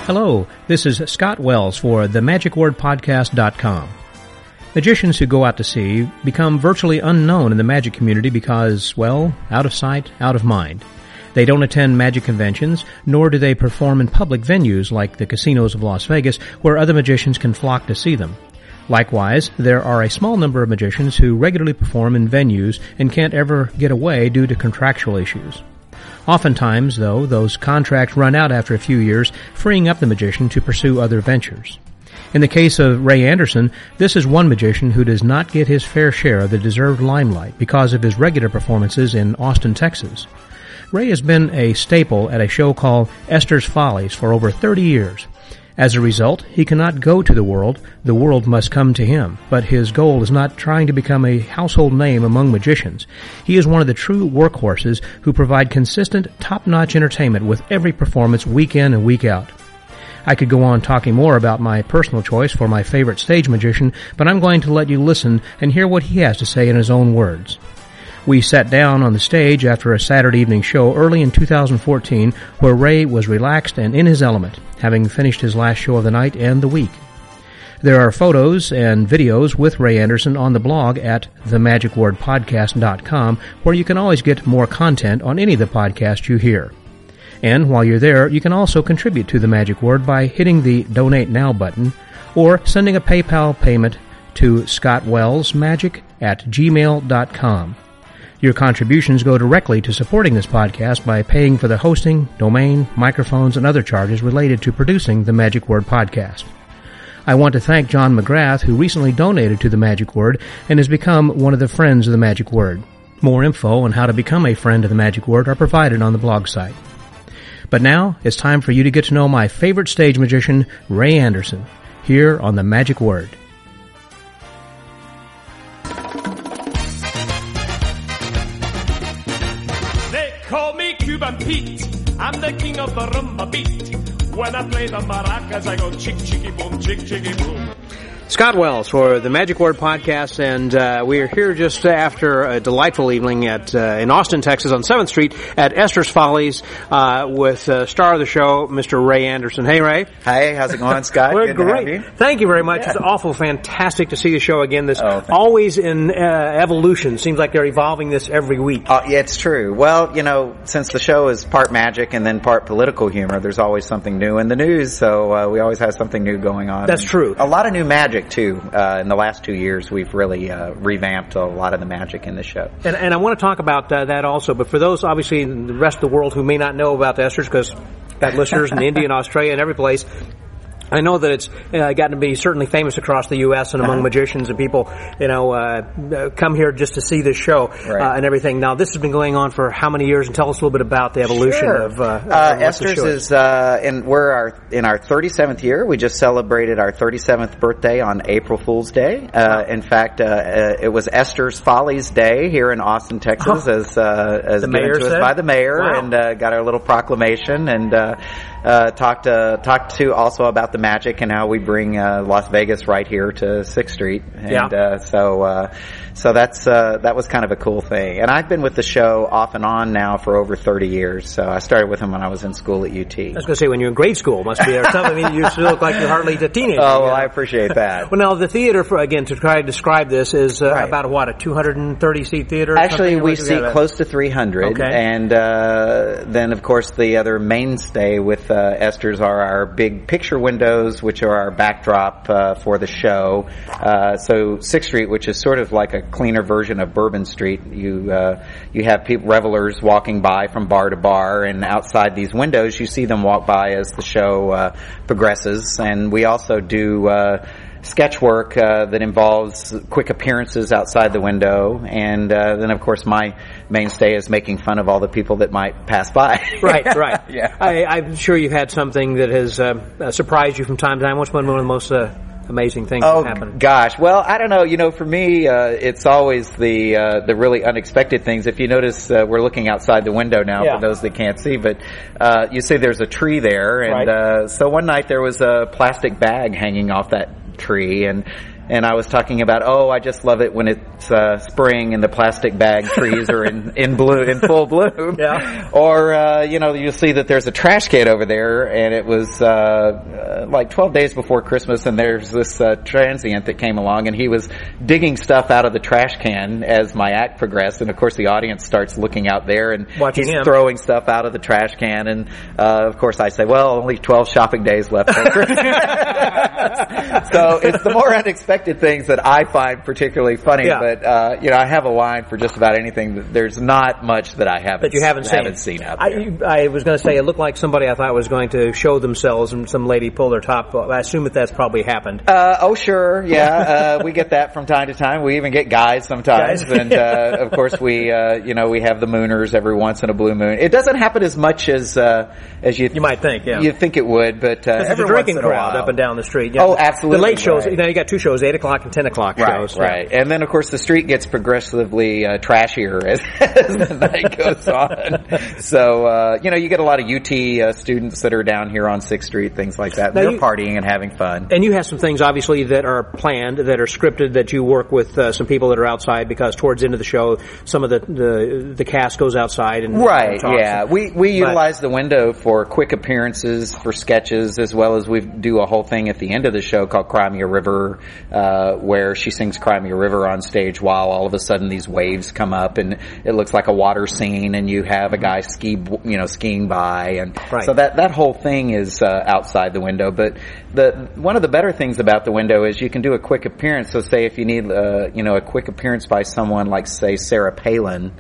Hello, this is Scott Wells for themagicwordpodcast.com. Magicians who go out to sea become virtually unknown in the magic community because, well, out of sight, out of mind. They don't attend magic conventions, nor do they perform in public venues like the casinos of Las Vegas, where other magicians can flock to see them. Likewise, there are a small number of magicians who regularly perform in venues and can't ever get away due to contractual issues. Oftentimes, though, those contracts run out after a few years, freeing up the magician to pursue other ventures. In the case of Ray Anderson, this is one magician who does not get his fair share of the deserved limelight because of his regular performances in Austin, Texas. Ray has been a staple at a show called Esther's Follies for over 30 years. As a result, he cannot go to the world must come to him. But his goal is not trying to become a household name among magicians. He is one of the true workhorses who provide consistent, top-notch entertainment with every performance week in and week out. I could go on talking more about my personal choice for my favorite stage magician, but I'm going to let you listen and hear what he has to say in his own words. We sat down on the stage after a Saturday evening show early in 2014 where Ray was relaxed and in his element, having finished his last show of the night and the week. There are photos and videos with Ray Anderson on the blog at themagicwordpodcast.com, where you can always get more content on any of the podcasts you hear. And while you're there, you can also contribute to The Magic Word by hitting the Donate Now button or sending a PayPal payment to scottwellsmagic@gmail.com. Your contributions go directly to supporting this podcast by paying for the hosting, domain, microphones, and other charges related to producing the Magic Word podcast. I want to thank John McGrath, who recently donated to the Magic Word and has become one of the friends of the Magic Word. More info on how to become a friend of the Magic Word are provided on the blog site. But now, it's time for you to get to know my favorite stage magician, Ray Anderson, here on the Magic Word. Call me Cuban Pete, I'm the king of the rumba beat. When I play the maracas, I go chick, chicky, boom, chick, chicky, boom. Scott Wells for the Magic Word Podcast, and we are here just after a delightful evening in Austin, Texas, on 7th Street at Esther's Follies with star of the show, Mr. Ray Anderson. Hey, Ray. Hey, how's it going, Scott? We're Good great. to have you. Thank you very much. Yeah. It's awful fantastic to see the show again. This always in evolution. Seems like they're evolving this every week. Yeah, it's true. Well, you know, since the show is part magic and then part political humor, there's always something new in the news, so we always have something new going on. That's true. A lot of new magic, too. In the last 2 years, we've really revamped a lot of the magic in the show. And I want to talk about that also, but for those, obviously, in the rest of the world who may not know about the Esther's, because we've got listeners in India and Australia and every place, I know that it's gotten to be certainly famous across the U.S. and among magicians and people, come here just to see this show and everything. Now, this has been going on for how many years? And tell us a little bit about the evolution of Esther's is, and we're in our 37th year. We just celebrated our 37th birthday on April Fool's Day. In fact, it was Esther's Follies Day here in Austin, Texas, as given to us by the mayor, and got our little proclamation and talked to also about the magic and how we bring Las Vegas right here to 6th Street, and so that was kind of a cool thing. And I've been with the show off and on now for over 30 years. So I started with him when I was in school at UT. I was going to say, when you're in grade school, must be tough. I mean, you still look like you're hardly a teenager. Oh, well, I appreciate that. Well, now the theater, again, to try to describe this, is about a 230-seat theater? Actually, we seat close to 300, and then of course the other mainstay with Esther's are our big picture windows, which are our backdrop for the show. So 6th Street, which is sort of like a cleaner version of Bourbon Street, you have revelers walking by from bar to bar, and outside these windows you see them walk by as the show progresses. And we also do sketch work that involves quick appearances outside the window, and then of course my mainstay is making fun of all the people that might pass by. Right. Yeah. I'm sure you've had something that has surprised you from time to time. What's one of the most amazing things that happen? Oh gosh, well, I don't know. You know, for me, it's always the really unexpected things. If you notice, we're looking outside the window now for those that can't see, but you see there's a tree there, and so one night there was a plastic bag hanging off that tree, and and I was talking about, I just love it when it's spring and the plastic bag trees are in full bloom. Yeah. Or you'll see that there's a trash can over there, and it was like 12 days before Christmas, and there's this transient that came along, and he was digging stuff out of the trash can as my act progressed, and of course the audience starts looking out there, and watching he's him throwing stuff out of the trash can, and of course I say, well, only 12 shopping days left for Christmas. So it's the more unexpected things that I find particularly funny, but I have a line for just about anything. There's not much that I haven't seen out there. I was going to say, it looked like somebody I thought was going to show themselves, and some lady pulled their top. I assume that's probably happened. Sure, yeah. We get that from time to time. We even get guys sometimes, and of course we have the mooners every once in a blue moon. It doesn't happen as much as you might think. Yeah, you think it would, but every drinking crowd up and down the street. Absolutely. The late shows. Right. You got 2 shows, 8 o'clock and 10 o'clock shows. Right. And then of course the street gets progressively trashier as the night goes on. So you get a lot of UT students that are down here on 6th Street, things like that. They're partying and having fun. And you have some things obviously that are planned, that are scripted, that you work with some people that are outside, because towards the end of the show, some of the cast goes outside and talks. We utilize the window for quick appearances, for sketches, as well as we do a whole thing at the end of the show called Cry Me a River, where she sings Cry Me a River on stage while all of a sudden these waves come up and it looks like a water scene, and you have a guy skiing by, and so that whole thing is outside the window. But one of the better things about the window is you can do a quick appearance. So say if you need a quick appearance by someone like, say, Sarah Palin,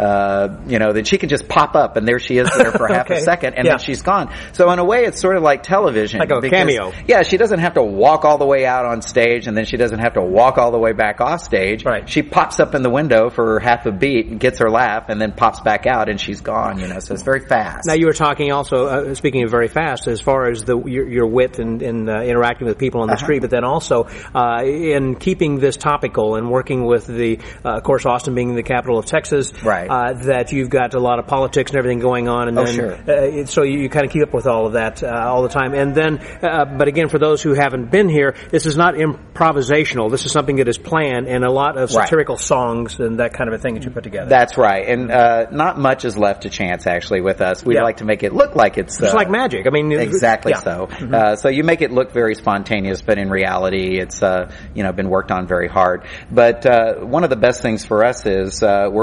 then she can just pop up and there she is there for half a second, and then she's gone. So in a way it's sort of like television, like a cameo. Yeah, she doesn't have to walk all the way out on stage, and then she doesn't have to walk all the way back off stage. Right. She pops up in the window for half a beat and gets her laugh, and then pops back out and she's gone. So it's very fast. Now you were talking also, speaking of very fast, as far as your wit and interacting with people on the street, but then also in keeping this topical and working with of course, Austin being the capital of Texas, that you've got a lot of politics and everything going on, and so you kind of keep up with all of that all the time. And then, but again, for those who haven't been here, this is not improvisational. This is something that is planned, and a lot of satirical songs and that kind of a thing that you put together. That's right, and not much is left to chance actually with us. We like to make it look like it's like magic. I mean, exactly so. Mm-hmm. So you make it look very spontaneous, but in reality, it's been worked on very hard. But one of the best things for us is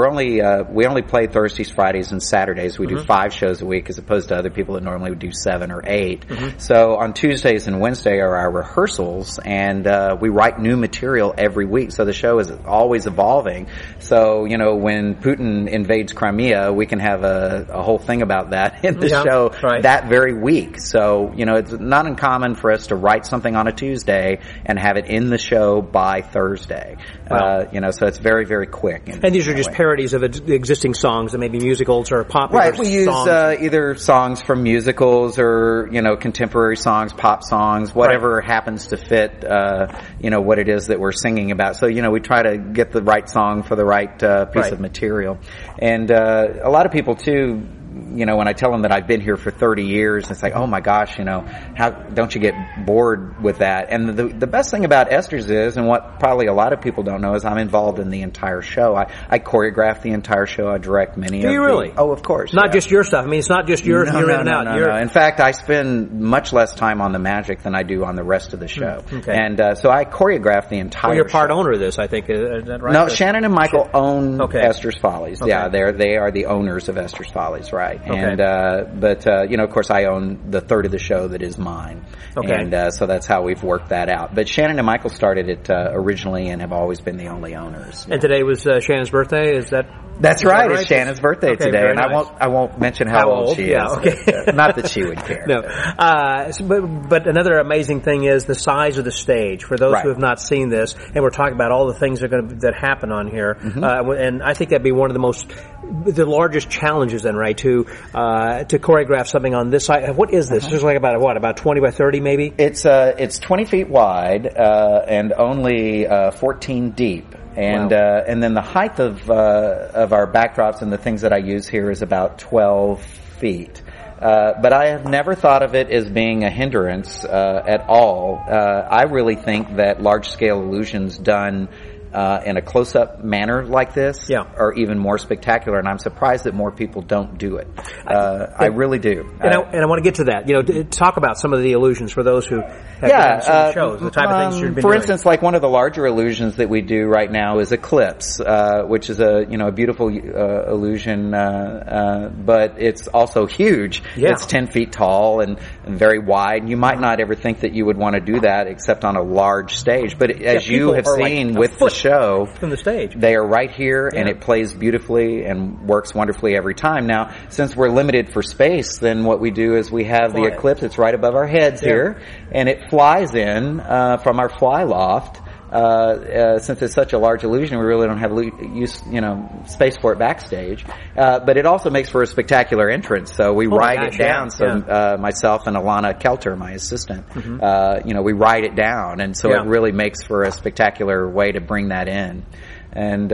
we only play Thursdays, Fridays, and Saturdays. We do 5 shows a week, as opposed to other people that normally would do 7 or 8. So on Tuesdays and Wednesday are our rehearsals, and we write new material every week. So the show is always evolving. So when Putin invades Crimea, we can have a whole thing about that in the show that very week. So it's not uncommon for us to write something on a Tuesday and have it in the show by Thursday. Wow. So it's very, very quick. And these are just parodies of existing songs that may be musicals or popular songs. Right, we use either songs from musicals or, contemporary songs, pop songs, whatever happens to fit, what it is that we're singing about. So, we try to get the right song for the right piece of material. And a lot of people, too, when I tell them that I've been here for 30 years, it's like, oh my gosh, how don't you get bored with that? And the best thing about Esther's is, and what probably a lot of people don't know, is I'm involved in the entire show. I choreograph the entire show. I direct many of them. Do you really? Oh, of course. Not just your stuff. I mean, it's not just you're in and out. No. In fact, I spend much less time on the magic than I do on the rest of the show. Okay. And so I choreograph the entire show. You're part show. owner of this, I think. Is that right? No, Shannon and Michael own Esther's Follies. Okay. Yeah, they are the owners of Esther's Follies, right? Okay. And but of course, I own the third of the show that is mine. Okay. And so that's how we've worked that out. But Shannon and Michael started it originally and have always been the only owners. And today was Shannon's birthday. Is that? That's right. It's Shannon's birthday today, and nice. I won't mention how old she is. Yeah, okay. Not that she would care. No. But another amazing thing is the size of the stage. For those who have not seen this, and we're talking about all the things that happen on here, and I think that'd be one of the largest challenges then, right? To choreograph something on this side. What is this? It's like about 20 by 30 maybe? It's 20 feet wide and only 14 deep. And then the height of our backdrops and the things that I use here is about 12 feet. But I have never thought of it as being a hindrance at all. I really think that large-scale illusions done in a close-up manner like this are even more spectacular, and I'm surprised that more people don't do it. I really do. And I want to get to that. You know, talk about some of the illusions for those who have seen the shows, the type of things you've been doing. For instance, like one of the larger illusions that we do right now is Eclipse, which is a beautiful illusion, but it's also huge. Yeah. It's 10 feet tall and very wide. You might not ever think that you would want to do that except on a large stage, but as you have seen with the show from the stage, they are right here, and it plays beautifully and works wonderfully every time. Now, since we're limited for space, then what we do is we have the Eclipse. It's right above our heads here, and it flies in from our fly loft. Since it's such a large illusion, we really don't have space for it backstage. But it also makes for a spectacular entrance. So we ride it down. Myself and Alana Kelter, my assistant, we ride it down, and so it really makes for a spectacular way to bring that in. And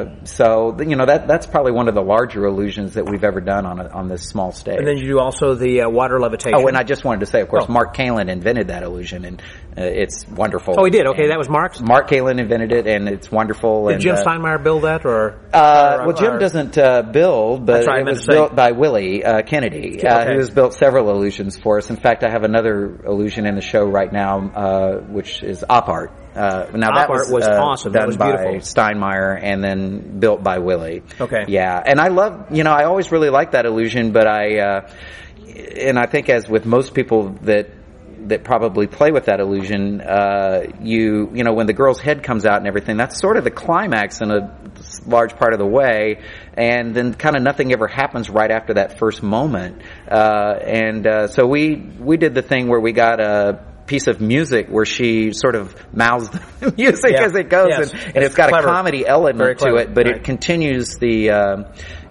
that's probably one of the larger illusions that we've ever done on this small stage. And then you do also the water levitation. Oh, and I just wanted to say, of course, Mark Kalin invented that illusion, and it's wonderful. Oh, he did? Okay, that was Mark's? Mark Kalin invented it, and it's wonderful. Did Jim Steinmeyer build that, or? Jim doesn't build, but it was built by Willie Kennedy, who has built several illusions for us. In fact, I have another illusion in the show right now, which is Op Art. Now that was awesome. Done that was beautiful. by Steinmeyer and then built by Willie. Okay. Yeah, and I love, I always really liked that illusion, but and I think as with most people that probably play with that illusion, when the girl's head comes out and everything, that's sort of the climax in a large part of the way, and then kind of nothing ever happens right after that first moment. So we did the thing where we got a piece of music where she sort of mouths the music as it goes, and it's got a comedy element to it, but it continues the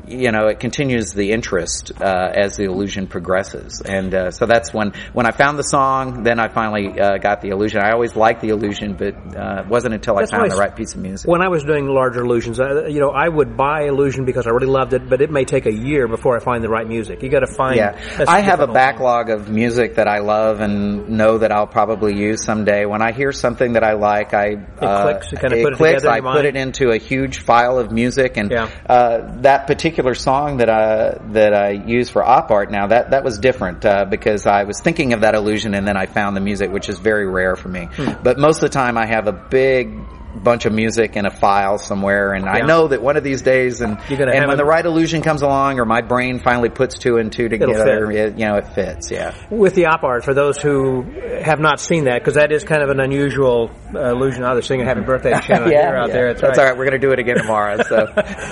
interest as the illusion progresses. And so that's when I found the song, then I finally got the illusion. I always liked the illusion, but it wasn't until I found the right piece of music. When I was doing larger illusions, I would buy illusion because I really loved it, but it may take a year before I find the right music. You got to find. Yeah, I have a backlog of music that I love and know that I'll probably use someday. When I hear something that I like, it clicks. You kind of put it clicks. Together I put it into a huge file of music, and that particular song that I use for Op Art now, that was different because I was thinking of that illusion and then I found the music, which is very rare for me. But most of the time I have a big bunch of music in a file somewhere, and I know that one of these days, and when the right illusion comes along, or my brain finally puts 2 and 2 together, it fits. Yeah. With the Op Art, for those who have not seen that, because that is kind of an unusual illusion. They're singing "Happy Birthday" to Shannon out there. That's all right. We're going to do it again tomorrow. So,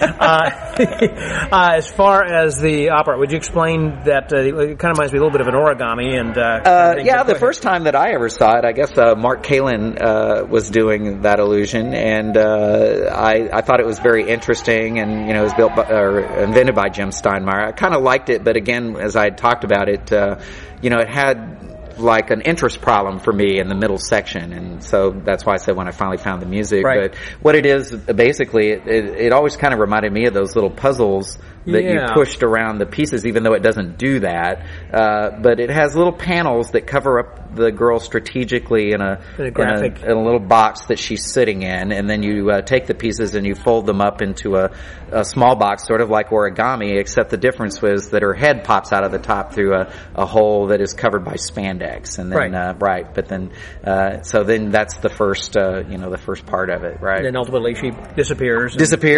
as far as the Op Art, would you explain that? It kind of reminds me a little bit of an origami, and the first time that I ever saw it, I guess Mark Kalin was doing that illusion. And I thought it was very interesting, and it was built or invented by Jim Steinmeyer. I kind of liked it, but again, as I had talked about it, it had like an interest problem for me in the middle section, and so that's why I said when I finally found the music. Right. But what it is, basically, it always kind of reminded me of those little puzzles that you pushed around the pieces, even though it doesn't do that. But it has little panels that cover up the girl strategically in a little box that she's sitting in, and then you take the pieces and you fold them up into a small box, sort of like origami, except the difference was that her head pops out of the top through a hole that is covered by spandex, and then so then that's the first the first part of it, right? And then ultimately she disappears,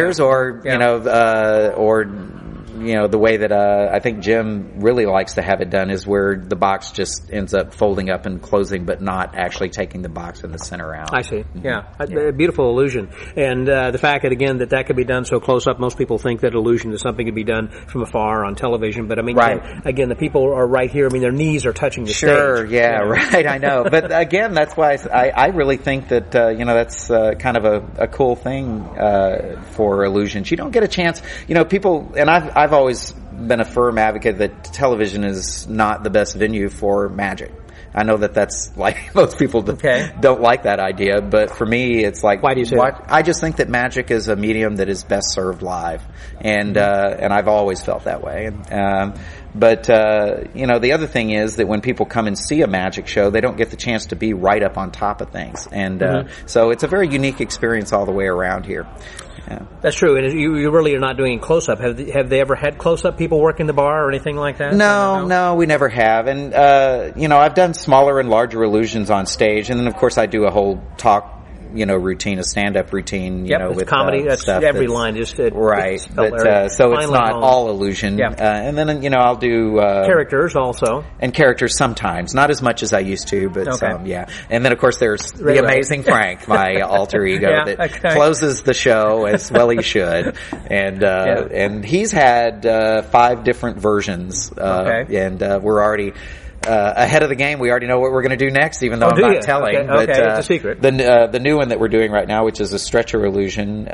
the way that I think Jim really likes to have it done is where the box just ends up folding up and closing, but not actually taking the box in the center out. I see. A beautiful illusion, and the fact that again that could be done so close up. Most people think that illusion is something to be done from afar on television, but I mean, again, the people are right here. I mean, their knees are touching the stage. Right. I know, but again, that's why I really think that that's kind of a cool thing for illusions. You don't get a chance, people, and I've always been a firm advocate that television is not the best venue for magic. I know that's like most people don't like that idea, but for me, it's like, why do you say that? I just think that magic is a medium that is best served live, and I've always felt that way. But the other thing is that when people come and see a magic show, they don't get the chance to be right up on top of things, and so it's a very unique experience all the way around here. Yeah. That's true, and you really are not doing close-up. Have they ever had close-up people working the bar or anything like that? No, we never have. And, I've done smaller and larger illusions on stage, and then, of course, I do a whole talk, routine, a stand-up routine, with comedy. That's stuff. Every line just right. But, so it's not all illusion. Yeah. And then, I'll do characters also, and characters sometimes, not as much as I used to, but some, yeah. And then, of course, there's the Amazing Frank, my alter ego that closes the show as well he should, and he's had 5 different versions, and we're already ahead of the game. We already know what we're going to do next, even though I'm not telling. Okay. But it's a secret. The new one that we're doing right now, which is a stretcher illusion,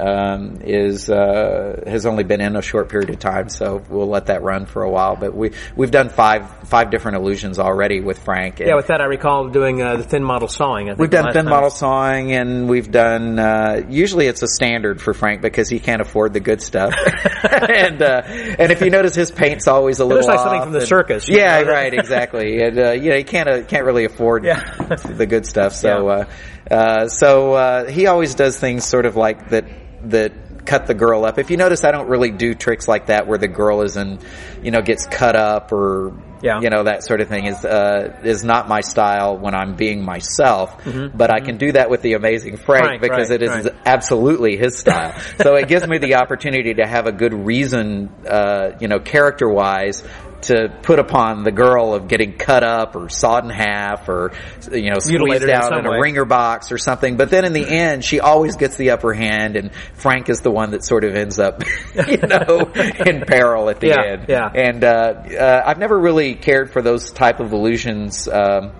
has only been in a short period of time, so we'll let that run for a while. But we've done five different illusions already with Frank. With that, I recall doing the thin model sawing. We've done thin model sawing, and we've done. Usually, it's a standard for Frank because he can't afford the good stuff. and if you notice, his paint's always a little. It looks like off, something from the circus. Yeah, right, exactly. And he can't really afford the good stuff. So he always does things sort of like that cut the girl up. If you notice, I don't really do tricks like that where the girl gets cut up or that sort of thing is not my style when I'm being myself. But I can do that with the Amazing Frank because it is absolutely his style. So it gives me the opportunity to have a good reason, character-wise, to put upon the girl of getting cut up or sawed in half or squeezed out in a ringer box or something. But then in the end, she always gets the upper hand, and Frank is the one that sort of ends up, in peril at the end. Yeah. And I've never really cared for those type of illusions.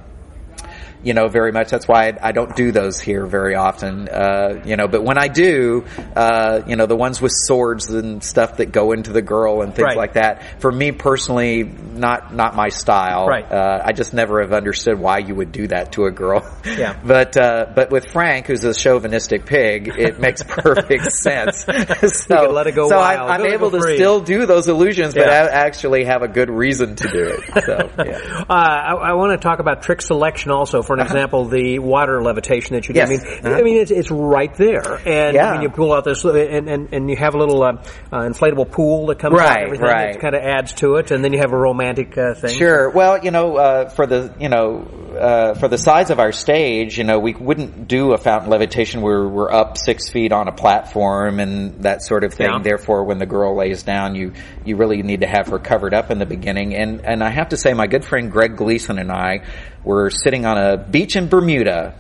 Very much. That's why I don't do those here very often. But when I do, the ones with swords and stuff that go into the girl and things like that, for me personally, not my style. Right. I just never have understood why you would do that to a girl. Yeah. But with Frank, who's a chauvinistic pig, it makes perfect sense. So you can let it go wild. I'm able to still do those illusions, but I actually have a good reason to do it. So, yeah. I want to talk about trick selection also. For an example, the water levitation that you do. Yes. I mean, it's right there, and when you pull out this, and you have a little inflatable pool that comes out, and everything that kind of adds to it, and then you have a romantic thing. Sure. Well, for the size of our stage, we wouldn't do a fountain levitation where we're up 6 feet on a platform and that sort of thing. Yeah. Therefore, when the girl lays down, you really need to have her covered up in the beginning. And I have to say, my good friend Greg Gleason and I were sitting on a beach in Bermuda.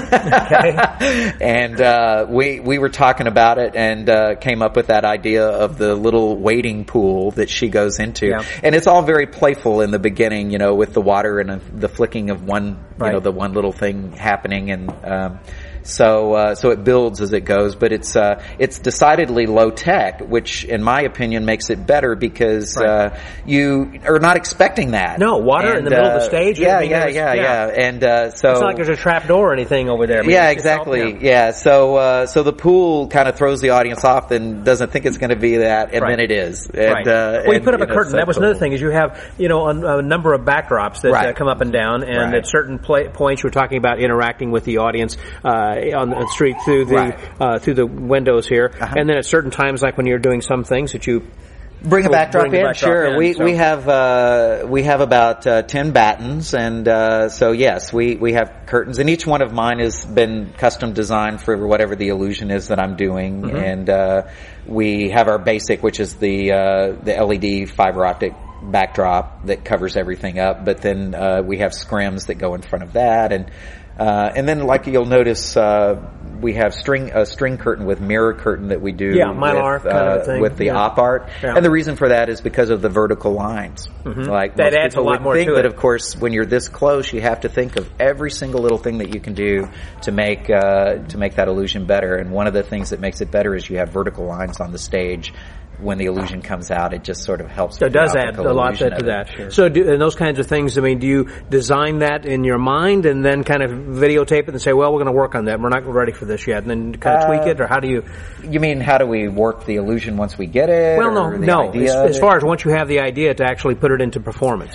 And we were talking about it and came up with that idea of the little wading pool that she goes into. Yeah. And it's all very playful in the beginning, with the water and the flicking of one, the one little thing happening, and so it builds as it goes, but it's decidedly low tech, which in my opinion makes it better because you are not expecting that. No, water in the middle of the stage. Yeah. And so it's not like there's a trap door or anything over there. Exactly. So the pool kind of throws the audience off and doesn't think it's going to be that, and then it is. And, you put up a curtain. That was another thing, is you have a number of backdrops that come up and down, and at certain points you're talking about interacting with the audience on the street through the windows here, and then at certain times, like when you're doing some things that you bring a backdrop in. Sure, we have about 10 battens, and so yes, we have curtains, and each one of mine has been custom designed for whatever the illusion is that I'm doing, and we have our basic, which is the LED fiber optic backdrop that covers everything up, but then we have scrims that go in front of that, and then, like you'll notice, we have a string curtain with mirror curtain that we do mylar kind of thing. With the op art. Yeah. And the reason for that is because of the vertical lines. Like that adds a lot more to it. But of course, when you're this close, you have to think of every single little thing that you can do to make that illusion better. And one of the things that makes it better is you have vertical lines on the stage when the illusion comes out, it just sort of helps. So it does add a lot to that. Sure. So and those kinds of things, I mean, do you design that in your mind and then kind of videotape it and say, well, we're going to work on that. We're not ready for this yet. And then kind of tweak it, or how do you... You mean, how do we work the illusion once we get it? Well, no. As far as once you have the idea to actually put it into performance.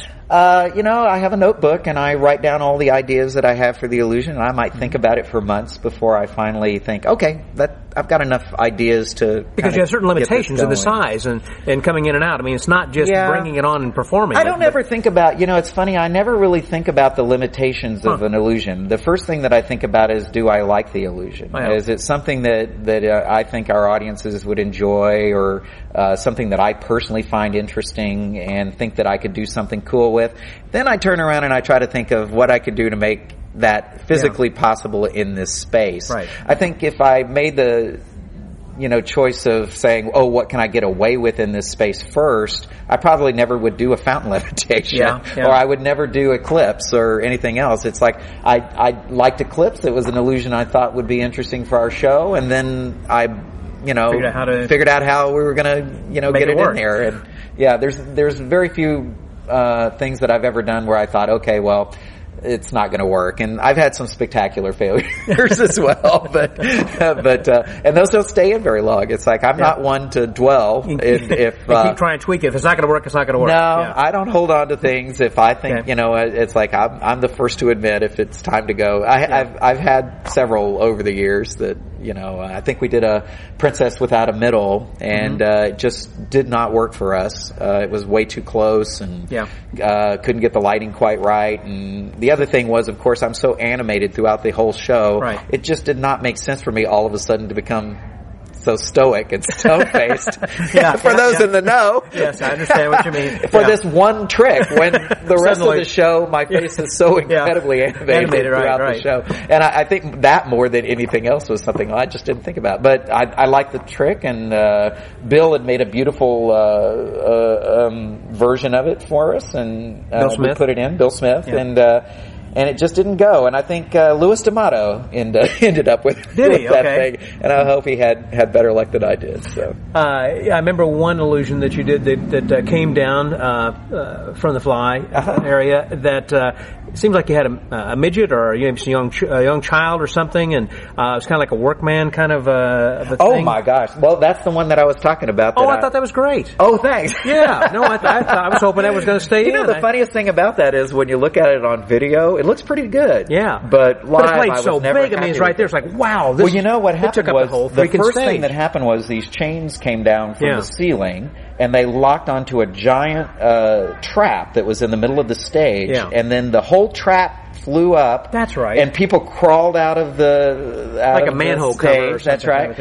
I have a notebook and I write down all the ideas that I have for the illusion, and I might think about it for months before I finally think, okay, I've got enough ideas to... Because you have certain limitations in the size and coming in and out. I mean, it's not just bringing it on and performing. I don't ever think about, it's funny, I never really think about the limitations of an illusion. The first thing that I think about is, do I like the illusion? Wow. Is it something that I think our audiences would enjoy, or something that I personally find interesting and think that I could do something cool with? Then I turn around and I try to think of what I could do to make that physically possible in this space. Right. I think if I made the choice of saying, oh, what can I get away with in this space first, I probably never would do a fountain levitation, or I would never do Eclipse or anything else. It's like, I liked Eclipse. It was an illusion I thought would be interesting for our show, and then I, figured out how we were gonna, get it in there. And there's very few things that I've ever done where I thought, okay, well, it's not going to work. And I've had some spectacular failures as well, but and those don't stay in very long. It's like, I'm not one to dwell if keep trying to tweak it. If it's not going to work, it's not going to work. No, I don't hold on to things. If I think, it's like, I'm the first to admit if it's time to go. I've had several over the years that, I think we did a Princess Without a Middle, and it just did not work for us. It was way too close, and couldn't get the lighting quite right. And the other thing was, of course, I'm so animated throughout the whole show. Right. It just did not make sense for me all of a sudden to become so stoic and stone-faced. For those in the know. Yes, I understand what you mean. For this one trick, when the rest of the show, my face is so incredibly animated throughout the show. And I think that more than anything else was something I just didn't think about. But I like the trick, and Bill had made a beautiful version of it for us, and we put it in, Bill Smith, and it just didn't go. And I think Louis D'Amato ended up with that thing. And I hope he had better luck than I did. So I remember one illusion that you did that came down from the fly area that it seems like you had a midget or a young child or something, and it was kind of like a workman kind of a thing. Oh my gosh! Well, that's the one that I was talking about. I thought that was great. Oh, thanks. Yeah, no, I was hoping that was going to stay in. The funniest thing about that is when you look at it on video, it looks pretty good. Yeah, but live, it played so big. I mean, it's right there. It's like, wow. Well, you know what happened was the first stage. Thing that happened was these chains came down from the ceiling, and they locked onto a giant trap that was in the middle of the stage, and then the whole trap flew up. That's right. And people crawled out of like a manhole cover or something. That's right.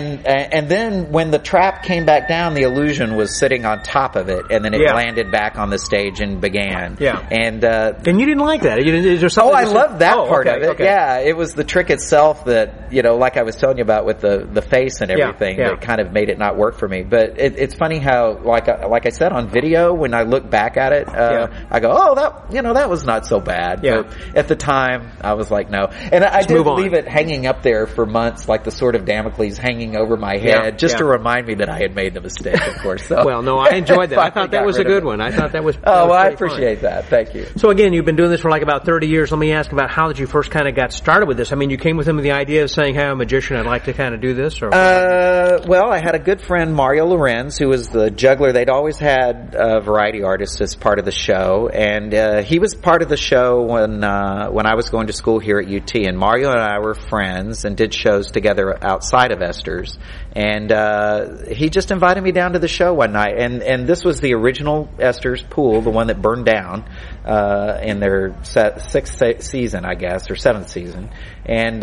And then when the trap came back down, the illusion was sitting on top of it, and then it landed back on the stage and began. Yeah. And you didn't like that? Is there something? I loved that part of it. Okay. Yeah, it was the trick itself that, like I was telling you about with the face and everything, that kind of made it not work for me. But it's funny how, like I said, on video, when I look back at it, I go, oh, that was not so bad. Yeah. But at the time, I was like, no. And I did leave it hanging up there for months, like the sword of Damocles hanging over my head, just to remind me that I had made the mistake, of course. So. Well, no, I enjoyed that. I thought that was a good one. I thought that was I appreciate that. Thank you. So again, you've been doing this for like about 30 years. Let me ask about how did you first kind of got started with this? I mean, you came with him with the idea of saying, hey, I'm a magician, I'd like to kind of do this? Or well, I had a good friend, Mario Lorenz, who was the juggler. They'd always had variety artists as part of the show, and he was part of the show when I was going to school here at UT, and Mario and I were friends and did shows together outside of Esther's, and he just invited me down to the show one night, and this was the original Esther's pool, the one that burned down in their sixth season, I guess, or seventh season, and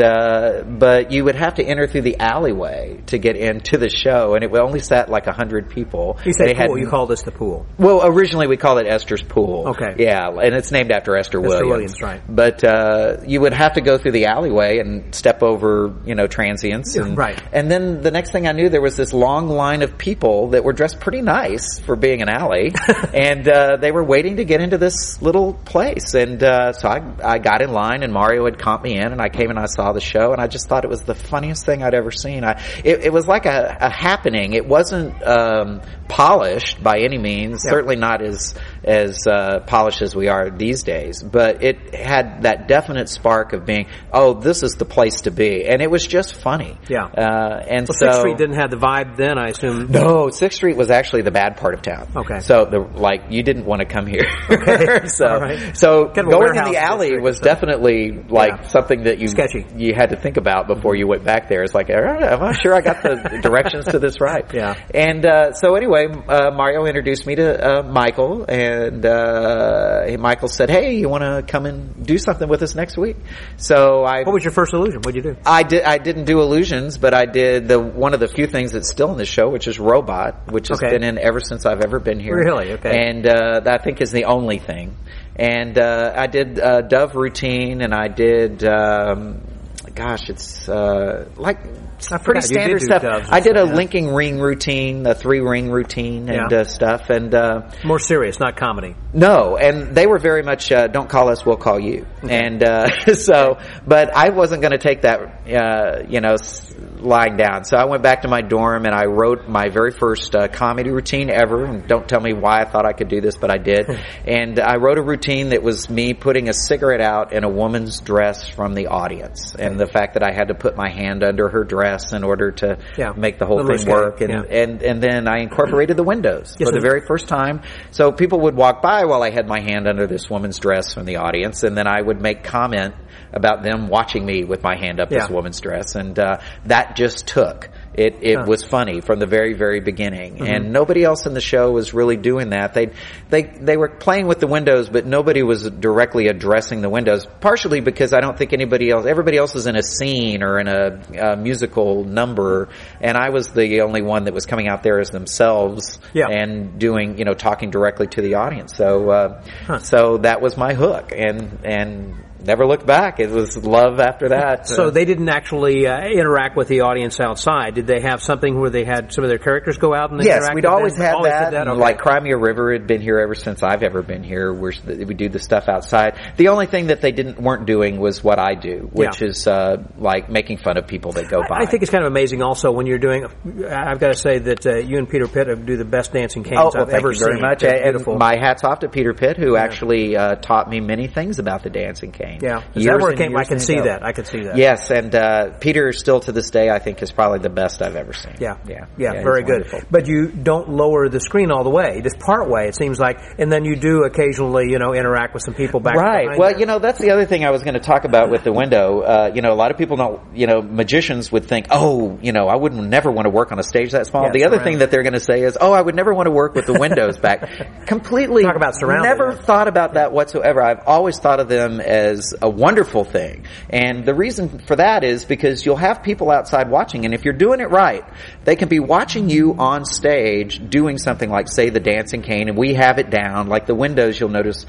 but you would have to enter through the alleyway to get into the show, and it only sat like 100 people. You said pool, you called this the pool. Well, originally we called it Esther's Pool. Okay. Yeah, and it's named after Esther Williams. Right. But you would have to go through the alleyway and step over, transients. And, and then the next thing I knew, there was this long line of people that were dressed pretty nice for being an alley. And they were waiting to get into this little place. And so I got in line, and Mario had comped me in, and I came and I saw the show, and I just thought it was the funniest thing I'd ever seen. It was like a happening. It wasn't polished by any means, certainly not as polished as we are these days, but it had that definite spark of being, this is the place to be, and it was just funny. And so 6th Street didn't have the vibe then, I assume. No, 6th Street was actually the bad part of town. Okay. So you didn't want to come here. Okay. So going in the alley was definitely something that sketchy. You had to think about before you went back there. It's like, I'm not sure I got the directions to this right. And so anyway, Mario introduced me to Michael, and Michael said, "Hey, you want to come and do something with us next week?" So What was your first illusion? What did you do? I didn't do illusions, but I did one of the few things that's still in the show, which is Robot, which has been in ever since I've ever been here. Really? Okay. And that I think is the only thing. And I did Dove routine, and I did it's pretty standard stuff. I did a linking ring routine, a 3-ring routine, and stuff. And more serious, not comedy. No, and they were very much don't call us, we'll call you. Okay. And but I wasn't going to take that, lying down. So I went back to my dorm and I wrote my very first comedy routine ever. And don't tell me why I thought I could do this, but I did. And I wrote a routine that was me putting a cigarette out in a woman's dress from the audience, and the fact that I had to put my hand under her dress in order to make the whole thing work. And then I incorporated the windows for the very first time. So people would walk by while I had my hand under this woman's dress from the audience, and then I would make comment about them watching me with my hand up this woman's dress, and that just took. It was funny from the very, very beginning, and nobody else in the show was really doing that. They were playing with the windows, but nobody was directly addressing the windows. Partially because I don't think everybody else is in a scene or in a musical number, and I was the only one that was coming out there as themselves and doing, talking directly to the audience. So, so that was my hook, and never looked back. It was love after that. So they didn't actually interact with the audience outside. Did they have something where they had some of their characters go out and interact? Yes, we'd always had that. Okay. Like Crimea River had been here ever since I've ever been here. We do the stuff outside. The only thing that they weren't doing was what I do, which is like making fun of people that go by. I think it's kind of amazing also when you're doing, I've got to say that you and Peter Pitt do the best dancing canes I've ever seen. Thank you very much. And my hat's off to Peter Pitt, who actually taught me many things about the dancing cane. Yeah, that where it came. I can see that. I can see that. Yes, and Peter still to this day I think is probably the best I've ever seen. Yeah, very good. Wonderful. But you don't lower the screen all the way, just part way. It seems like, and then you do occasionally, interact with some people back. Right. Well, there. That's the other thing I was going to talk about with the window. A lot of people don't. Magicians would think, I would never want to work on a stage that small. The other thing that they're going to say is, I would never want to work with the windows back. Completely. Talk about surrounding. Never thought about that whatsoever. I've always thought of them as a wonderful thing. And the reason for that is because you'll have people outside watching, and if you're doing it right, they can be watching you on stage doing something like, say, the dancing cane, and we have it down. Like the windows, you'll notice,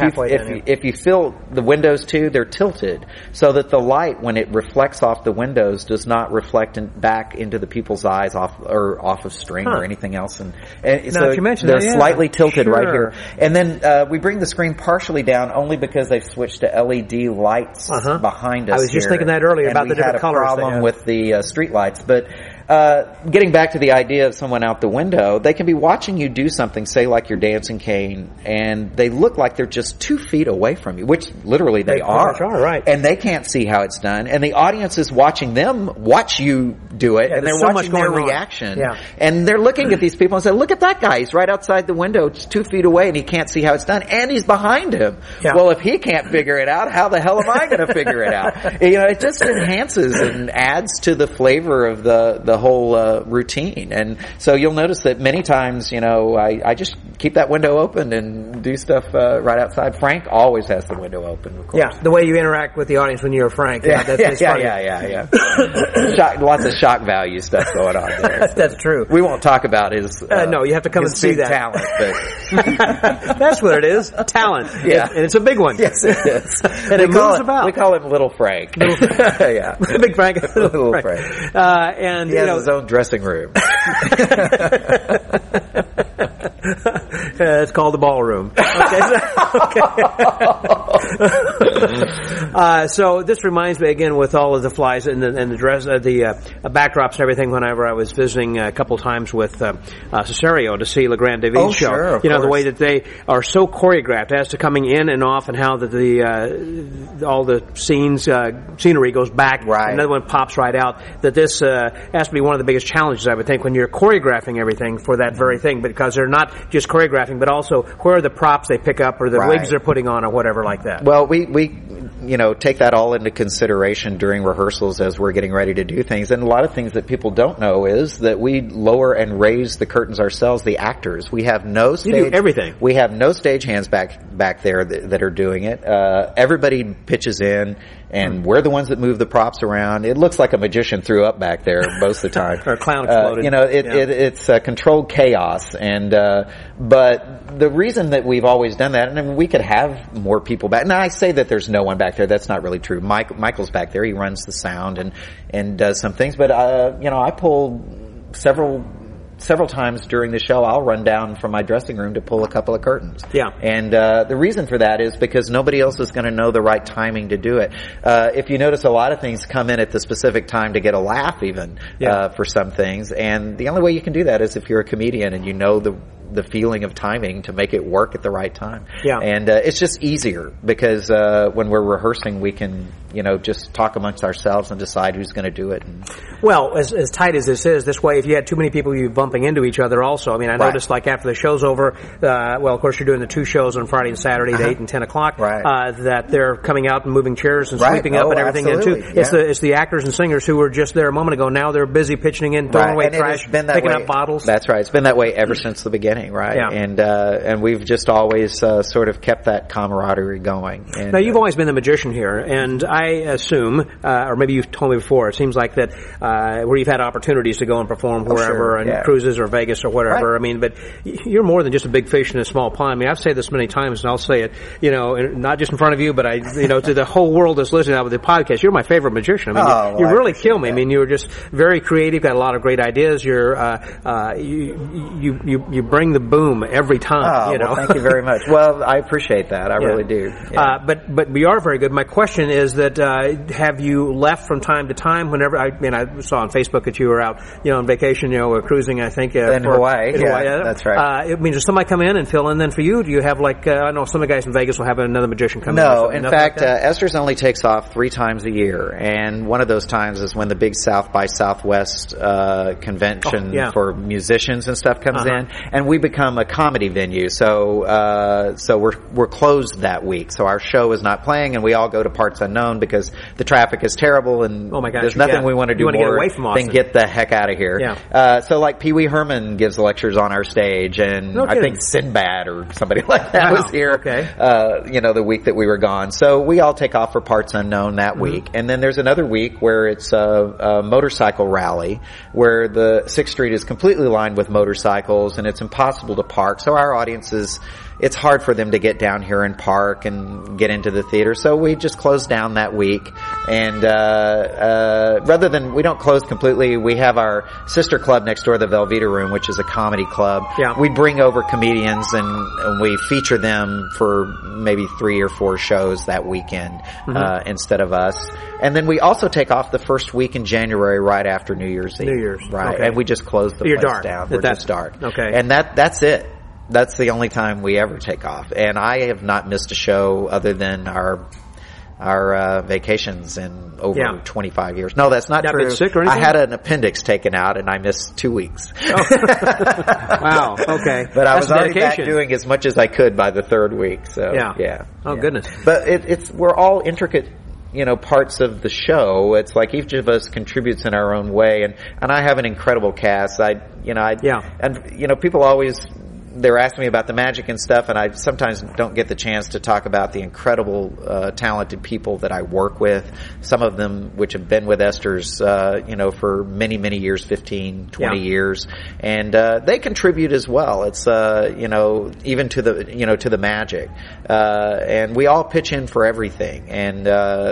if you feel the windows too, they're tilted so that the light, when it reflects off the windows, does not reflect back into the people's eyes off of string or anything else. And so you mentioned they're slightly tilted right here. And then we bring the screen partially down only because they've switched to LED lights behind us. I was just thinking that earlier about the different colors. We had a problem with the street lights, but getting back to the idea of someone out the window, they can be watching you do something, say like your dancing cane, and they look like they're just 2 feet away from you, which literally they are. Right. And they can't see how it's done, and the audience is watching them watch you do it, and they're watching their reaction. Yeah. And they're looking at these people and say, look at that guy, he's right outside the window, it's 2 feet away, and he can't see how it's done, and he's behind him. Yeah. Well, if he can't figure it out, how the hell am I going to figure it out? It just enhances and adds to the flavor of the the whole routine. And so you'll notice that many times, I just keep that window open and do stuff right outside. Frank always has the window open, of course. Yeah, the way you interact with the audience when you're Frank. That's funny. Lots of shock value stuff going on there. So. That's true. We won't talk about his no, you have to come and see that. Talent, but that's what it is, talent. Yeah. And it's a big one. Yes, it is. And it moves about. We call him Little Frank. Yeah. Big Frank. Little Frank. And he has his own dressing room. It's called the ballroom. Okay. So this reminds me again with all of the flies and the dress, the backdrops and everything. Whenever I was visiting a couple times with Cesario to see Le Grand David show, sure, the way that they are so choreographed as to coming in and off, and how that all the scenery goes back, right. Another one pops right out. That this has to be one of the biggest challenges, I would think, when you're choreographing everything for that very thing, because they're not just choreographing, but also where are the props they pick up or the wigs they're putting on or whatever like that. Well, we take that all into consideration during rehearsals as we're getting ready to do things. And a lot of things that people don't know is that we lower and raise the curtains ourselves, the actors. We have no stage. You do everything. We have no stage hands back there that are doing it. Everybody pitches in, and we're the ones that move the props around. It looks like a magician threw up back there most of the time. Or a clown exploded. It's controlled chaos. And but the reason that we've always done that, and we could have more people back. Now, I say that there's no one back there. That's not really true. Michael's back there. He runs the sound and does some things. But I pull several times during the show. I'll run down from my dressing room to pull a couple of curtains. Yeah. And the reason for that is because nobody else is going to know the right timing to do it. If you notice, a lot of things come in at the specific time to get a laugh even for some things. And the only way you can do that is if you're a comedian and you know the feeling of timing to make it work at the right time. Yeah. And it's just easier because when we're rehearsing, we can just talk amongst ourselves and decide who's going to do it. Well, as tight as this way, if you had too many people, you'd be bumping into each other also. I mean, I noticed like after the show's over, of course you're doing the 2 shows on Friday and Saturday at 8 and 10 o'clock, that they're coming out and moving chairs and sweeping up and everything. Absolutely. And too. It's the actors and singers who were just there a moment ago. Now they're busy pitching in, throwing away trash, picking up bottles. That's right. It's been that way ever since the beginning, right? Yeah. And we've just always sort of kept that camaraderie going. And, now, you've always been the magician here, and I assume, or maybe you've told me before, it seems like that where you've had opportunities to go and perform wherever, cruises or Vegas or whatever. Right. I mean, but you're more than just a big fish in a small pond. I mean, I've said this many times, and I'll say it, not just in front of you, but to the whole world that's listening out with the podcast. You're my favorite magician. I mean, you really kill me. I mean, you're just very creative, got a lot of great ideas. You're you bring the boom every time. Well, thank you very much. Well, I appreciate that. I really do. Yeah. But you are very good. My question is that have you left from time to time? Whenever I saw on Facebook that you were out, on vacation, cruising. I think in Hawaii. Yeah, that's right. Does somebody come in and fill in then for you? Do you have I know some of the guys in Vegas will have another magician come in? No, in fact, Esther's only takes off 3 times a year, and one of those times is when the big South by Southwest convention for musicians and stuff comes in, and we become a comedy venue. So we're closed that week. So our show is not playing, and we all go to Parts Unknown because the traffic is terrible, and there's nothing we want to do more than get the heck out of here. Yeah. So like Pee Wee Herman gives lectures on our stage, and I think Sinbad or somebody like that was here. Okay. The week that we were gone. So we all take off for Parts Unknown that week, and then there's another week where it's a motorcycle rally where the 6th Street is completely lined with motorcycles, and it's impossible to park. So our audiences, it's hard for them to get down here and park and get into the theater. So we just close down that week. And rather than, we don't close completely, we have our sister club next door, the Velveeta Room, which is a comedy club. Yeah. We bring over comedians and we feature them for maybe 3 or 4 shows that weekend instead of us. And then we also take off the first week in January right after New Year's Eve. New Year's. Right. Okay. And we just close the place down. We're just dark. Okay. And that's it. That's the only time we ever take off. And I have not missed a show other than our vacations in over 25 years. No, that's not true. Been sick or anything? I had an appendix taken out and I missed 2 weeks. Wow. Okay. But I was already back doing as much as I could by the 3rd week. So yeah. Oh goodness. But we're all intricate, parts of the show. It's like each of us contributes in our own way, and I have an incredible cast. And people always, they're asking me about the magic and stuff, and I sometimes don't get the chance to talk about the incredible, talented people that I work with. Some of them which have been with Esther's, for many, many years, 15, 20 years. And, they contribute as well. It's, even to the magic. And we all pitch in for everything. And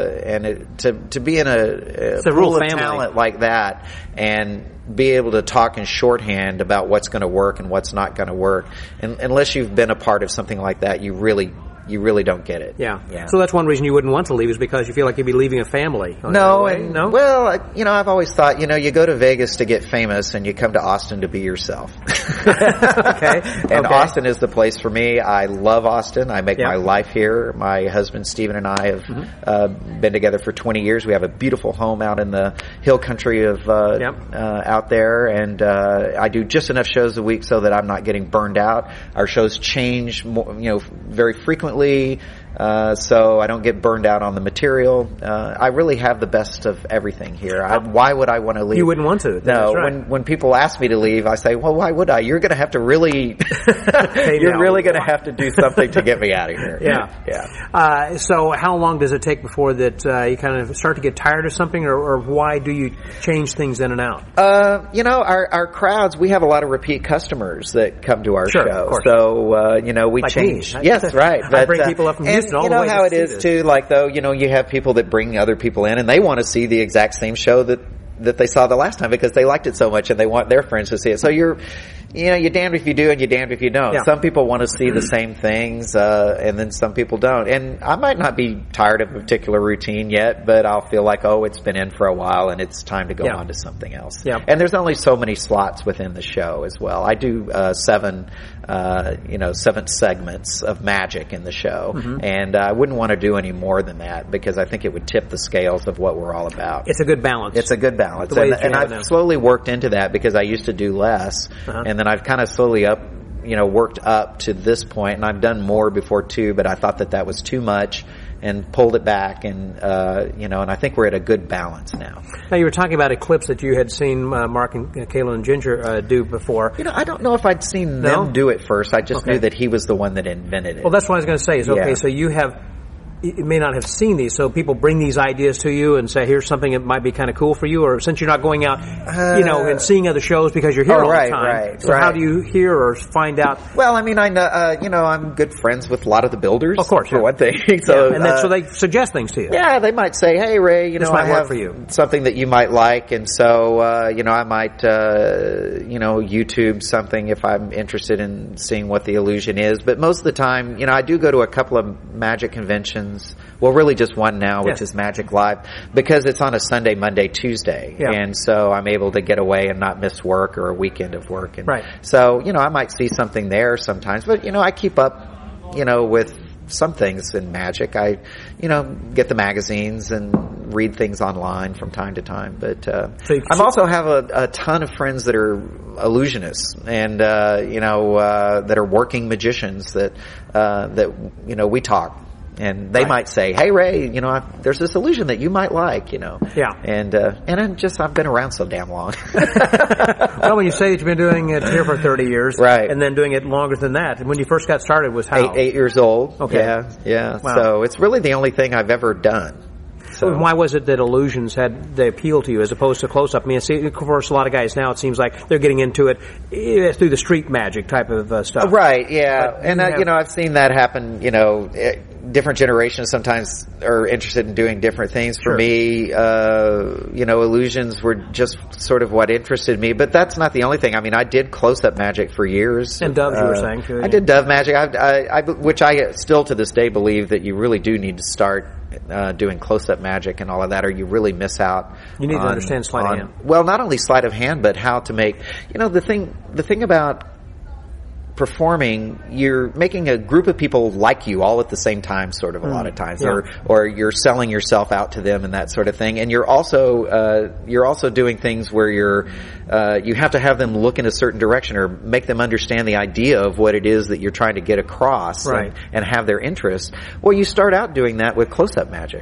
to be in a pool of talent like that and be able to talk in shorthand about what's going to work and what's not going to work. And unless you've been a part of something like that, you really don't get it. Yeah. So that's one reason you wouldn't want to leave, is because you feel like you'd be leaving a family. No. Well, I've always thought, you go to Vegas to get famous and you come to Austin to be yourself. Okay. And Austin is the place for me. I love Austin. I make my life here. My husband Stephen and I have been together for 20 years. We have a beautiful home out in the hill country of out there, and I do just enough shows a week so that I'm not getting burned out. Our shows change very frequently. So I don't get burned out on the material. I really have the best of everything here. Why would I want to leave? You wouldn't want to. No. Right. When people ask me to leave, I say, well, why would I? You're going to have to really, you're really going to have to do something to get me out of here. Yeah. So how long does it take before that you kind of start to get tired of something, or why do you change things in and out? Our crowds, we have a lot of repeat customers that come to our show. So, we like change. Me. Yes, right. I bring people up from Houston. You know how it is too, like though, you have people that bring other people in and they want to see the exact same show that they saw the last time because they liked it so much and they want their friends to see it. So you're damned if you do and you're damned if you don't. Some people want to see the same things, and then some people don't. And I might not be tired of a particular routine yet, but I'll feel like, it's been in for a while and it's time to go on to something else. And there's only so many slots within the show as well. I do, 7 segments of magic in the show. And I wouldn't want to do any more than that because I think it would tip the scales of what we're all about. It's a good balance. It's a good balance. And I've slowly worked into that because I used to do less. And then I've kind of slowly worked up to this point, and I've done more before too, but I thought that was too much and pulled it back, and and I think we're at a good balance now. Now, you were talking about a clips that you had seen Mark and Kayla and Ginger do before. I don't know if I'd seen them do it first. I just knew that he was the one that invented it. Well, that's what I was going to say. So you may not have seen these, so people bring these ideas to you and say, here's something that might be kind of cool for you, or since you're not going out, and seeing other shows because you're here all the time. So how do you hear or find out? Well, I mean, I know, I'm good friends with a lot of the builders. Of course, for one thing. So, so they suggest things to you. Yeah, they might say, hey, Ray, this might work for you. Something that you might like, and so, I might, YouTube something if I'm interested in seeing what the illusion is. But most of the time, I do go to a couple of magic conventions. Well, really just one now, which is Magic Live, because it's on a Sunday, Monday, Tuesday. And so I'm able to get away and not miss work or a weekend of work. And so, I might see something there sometimes, but, I keep up, with some things in magic. I, get the magazines and read things online from time to time. But I also have a ton of friends that are illusionists and, that are working magicians that we talk. And they might say, hey, Ray, there's this illusion that you might like, And I've been around so damn long. Well, when you say that you've been doing it here for 30 years. Right. And then doing it longer than that. And when you first got started was how? 8 years old. Okay. Yeah. Wow. So it's really the only thing I've ever done. So. Why was it that illusions had the appeal to you as opposed to close-up? I mean, of course, a lot of guys now, it seems like they're getting into it through the street magic type of stuff. Right, yeah. But, and, I've seen that happen, different generations sometimes are interested in doing different things. For me, illusions were just sort of what interested me. But that's not the only thing. I mean, I did close-up magic for years. And doves, you were saying, too. I did dove magic, which I still to this day believe that you really do need to start doing close-up magic and all of that, or you really miss out. You need to understand sleight of hand. Well, not only sleight of hand, but how to make. The thing about performing, you're making a group of people like you all at the same time, sort of a lot of times, or you're selling yourself out to them and that sort of thing. And you're also doing things where you have to have them look in a certain direction or make them understand the idea of what it is that you're trying to get across, and have their interest. Well, you start out doing that with close-up magic.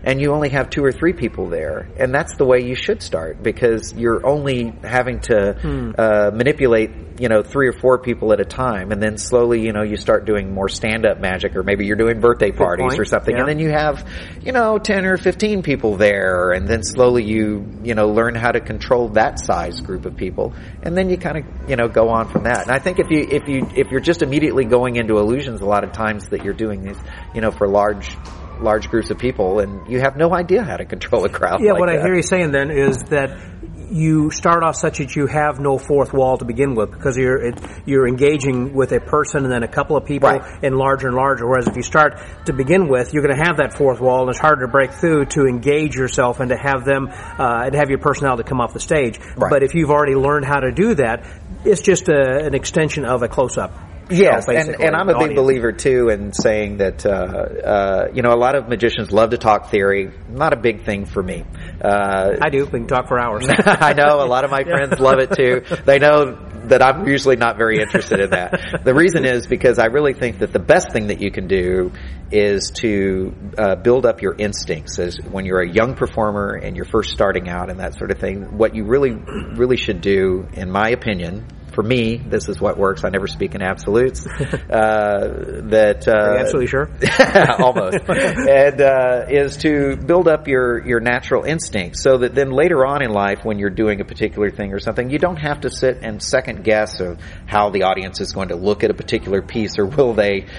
and you only have 2 or 3 people there. And that's the way you should start, because you're only having to manipulate 3 or 4 people at a time, and then slowly, you start doing more stand-up magic, or maybe you're doing birthday parties or something, and then you have, 10 or 15 people there, and then slowly you learn how to control that size group of people, and then you kind of, go on from that. And I think if you're just immediately going into illusions, a lot of times that you're doing these, for large groups of people, and you have no idea how to control a crowd. Yeah, like what that. I hear you saying then is that you start off such that you have no fourth wall to begin with, because you're engaging with a person and then a couple of people, and larger and larger. Whereas if you start to begin with, you're going to have that fourth wall, and it's harder to break through to engage yourself and to have them and have your personality come off the stage. Right. But if you've already learned how to do that, it's just an extension of a close-up. Yes, and I'm a big believer, too, in saying that, a lot of magicians love to talk theory. Not a big thing for me. I do. We can talk for hours. I know. A lot of my friends love it, too. They know that I'm usually not very interested in that. The reason is because I really think that the best thing that you can do is to build up your instincts. As when you're a young performer and you're first starting out and that sort of thing, what you really should do, in my opinion, for me, this is what works. I never speak in absolutes. Are you absolutely sure? Almost. And is to build up your natural instincts, so that then later on in life, when you're doing a particular thing or something, you don't have to sit and second guess of how the audience is going to look at a particular piece, or will they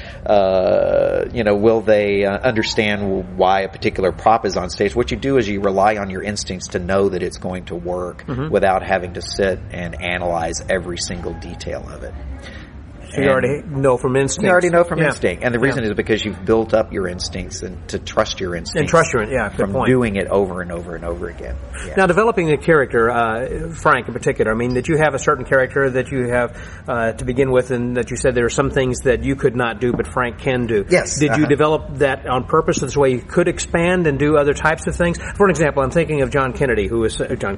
understand why a particular prop is on stage. What you do is you rely on your instincts to know that it's going to work, without having to sit and analyze every single detail of it. So you already know from instinct. You already know from instinct. And the reason is because you've built up your instincts and to trust your instincts. And trust your, good from point. Doing it over and over and over again. Yeah. Now, developing a character, Frank in particular, I mean, that you have a certain character that you have to begin with, and that you said there are some things that you could not do, but Frank can do. Yes. Did you develop that on purpose, so this way you could expand and do other types of things? For an example, I'm thinking of John Carney, who was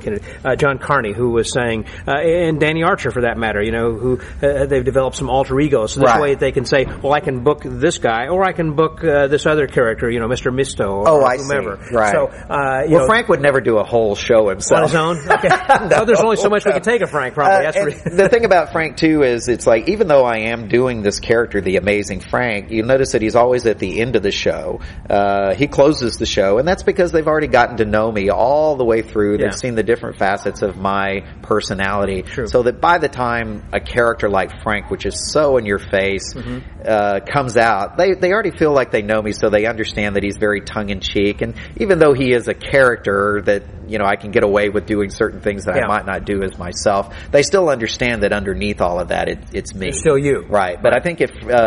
saying, and Danny Archer for that matter, who they've developed some alter egos. So this way they can say, well, I can book this guy, or I can book this other character, Mr. Misto, or whomever. See. Right. So, Frank would never do a whole show himself. On his own? Okay. Well, there's only so much we can take of Frank, probably. The thing about Frank, too, is it's like, even though I am doing this character, the Amazing Frank, you'll notice that he's always at the end of the show. He closes the show, and that's because they've already gotten to know me all the way through. They've seen the different facets of my personality. True. So that by the time a character like Frank, which is so in your face, comes out, they already feel like they know me, so they understand that he's very tongue-in-cheek. And even though he is a character that, I can get away with doing certain things that I might not do as myself, they still understand that underneath all of that, it's me. It's still you. Right. But I think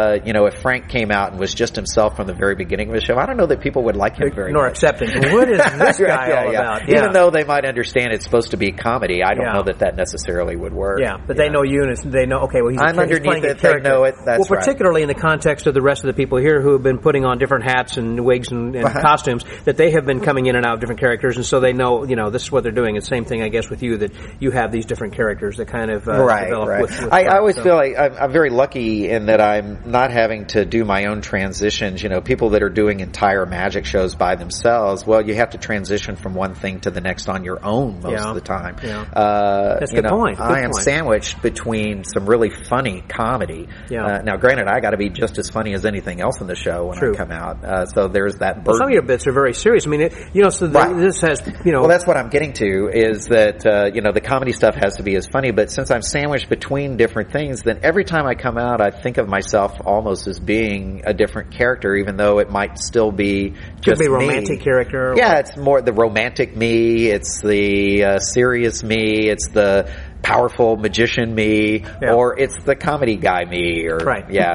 if Frank came out and was just himself from the very beginning of the show, I don't know that people would like him very much. Nor accepting. What is this guy all about? Yeah. Even though they might understand it's supposed to be comedy, I don't know that necessarily would work. Yeah, but they know you, and they know, okay, well, I'm underneath it, they know it, that's well, particularly in the context of the rest of the people here who have been putting on different hats and wigs and costumes, that they have been coming in and out of different characters, and so they know, this is what they're doing. It's the same thing, I guess, with you, that you have these different characters that kind of develop. Right. With I always feel like I'm very lucky in that I'm not having to do my own transitions. People that are doing entire magic shows by themselves, well, you have to transition from one thing to the next on your own most of the time. Yeah. That's a good point. I am sandwiched between some really funny comedy. Yeah. Now, granted, I got to be just as funny as anything else in the show when I come out. So there's that burden. Well, some of your bits are very serious. I mean, this has, Well, that's what I'm getting to, is that, the comedy stuff has to be as funny, but since I'm sandwiched between different things, then every time I come out, I think of myself almost as being a different character, even though it might still be just me. Could be a romantic character. Yeah, it's more the romantic me, it's the serious me, it's the powerful magician me, or it's the comedy guy me, or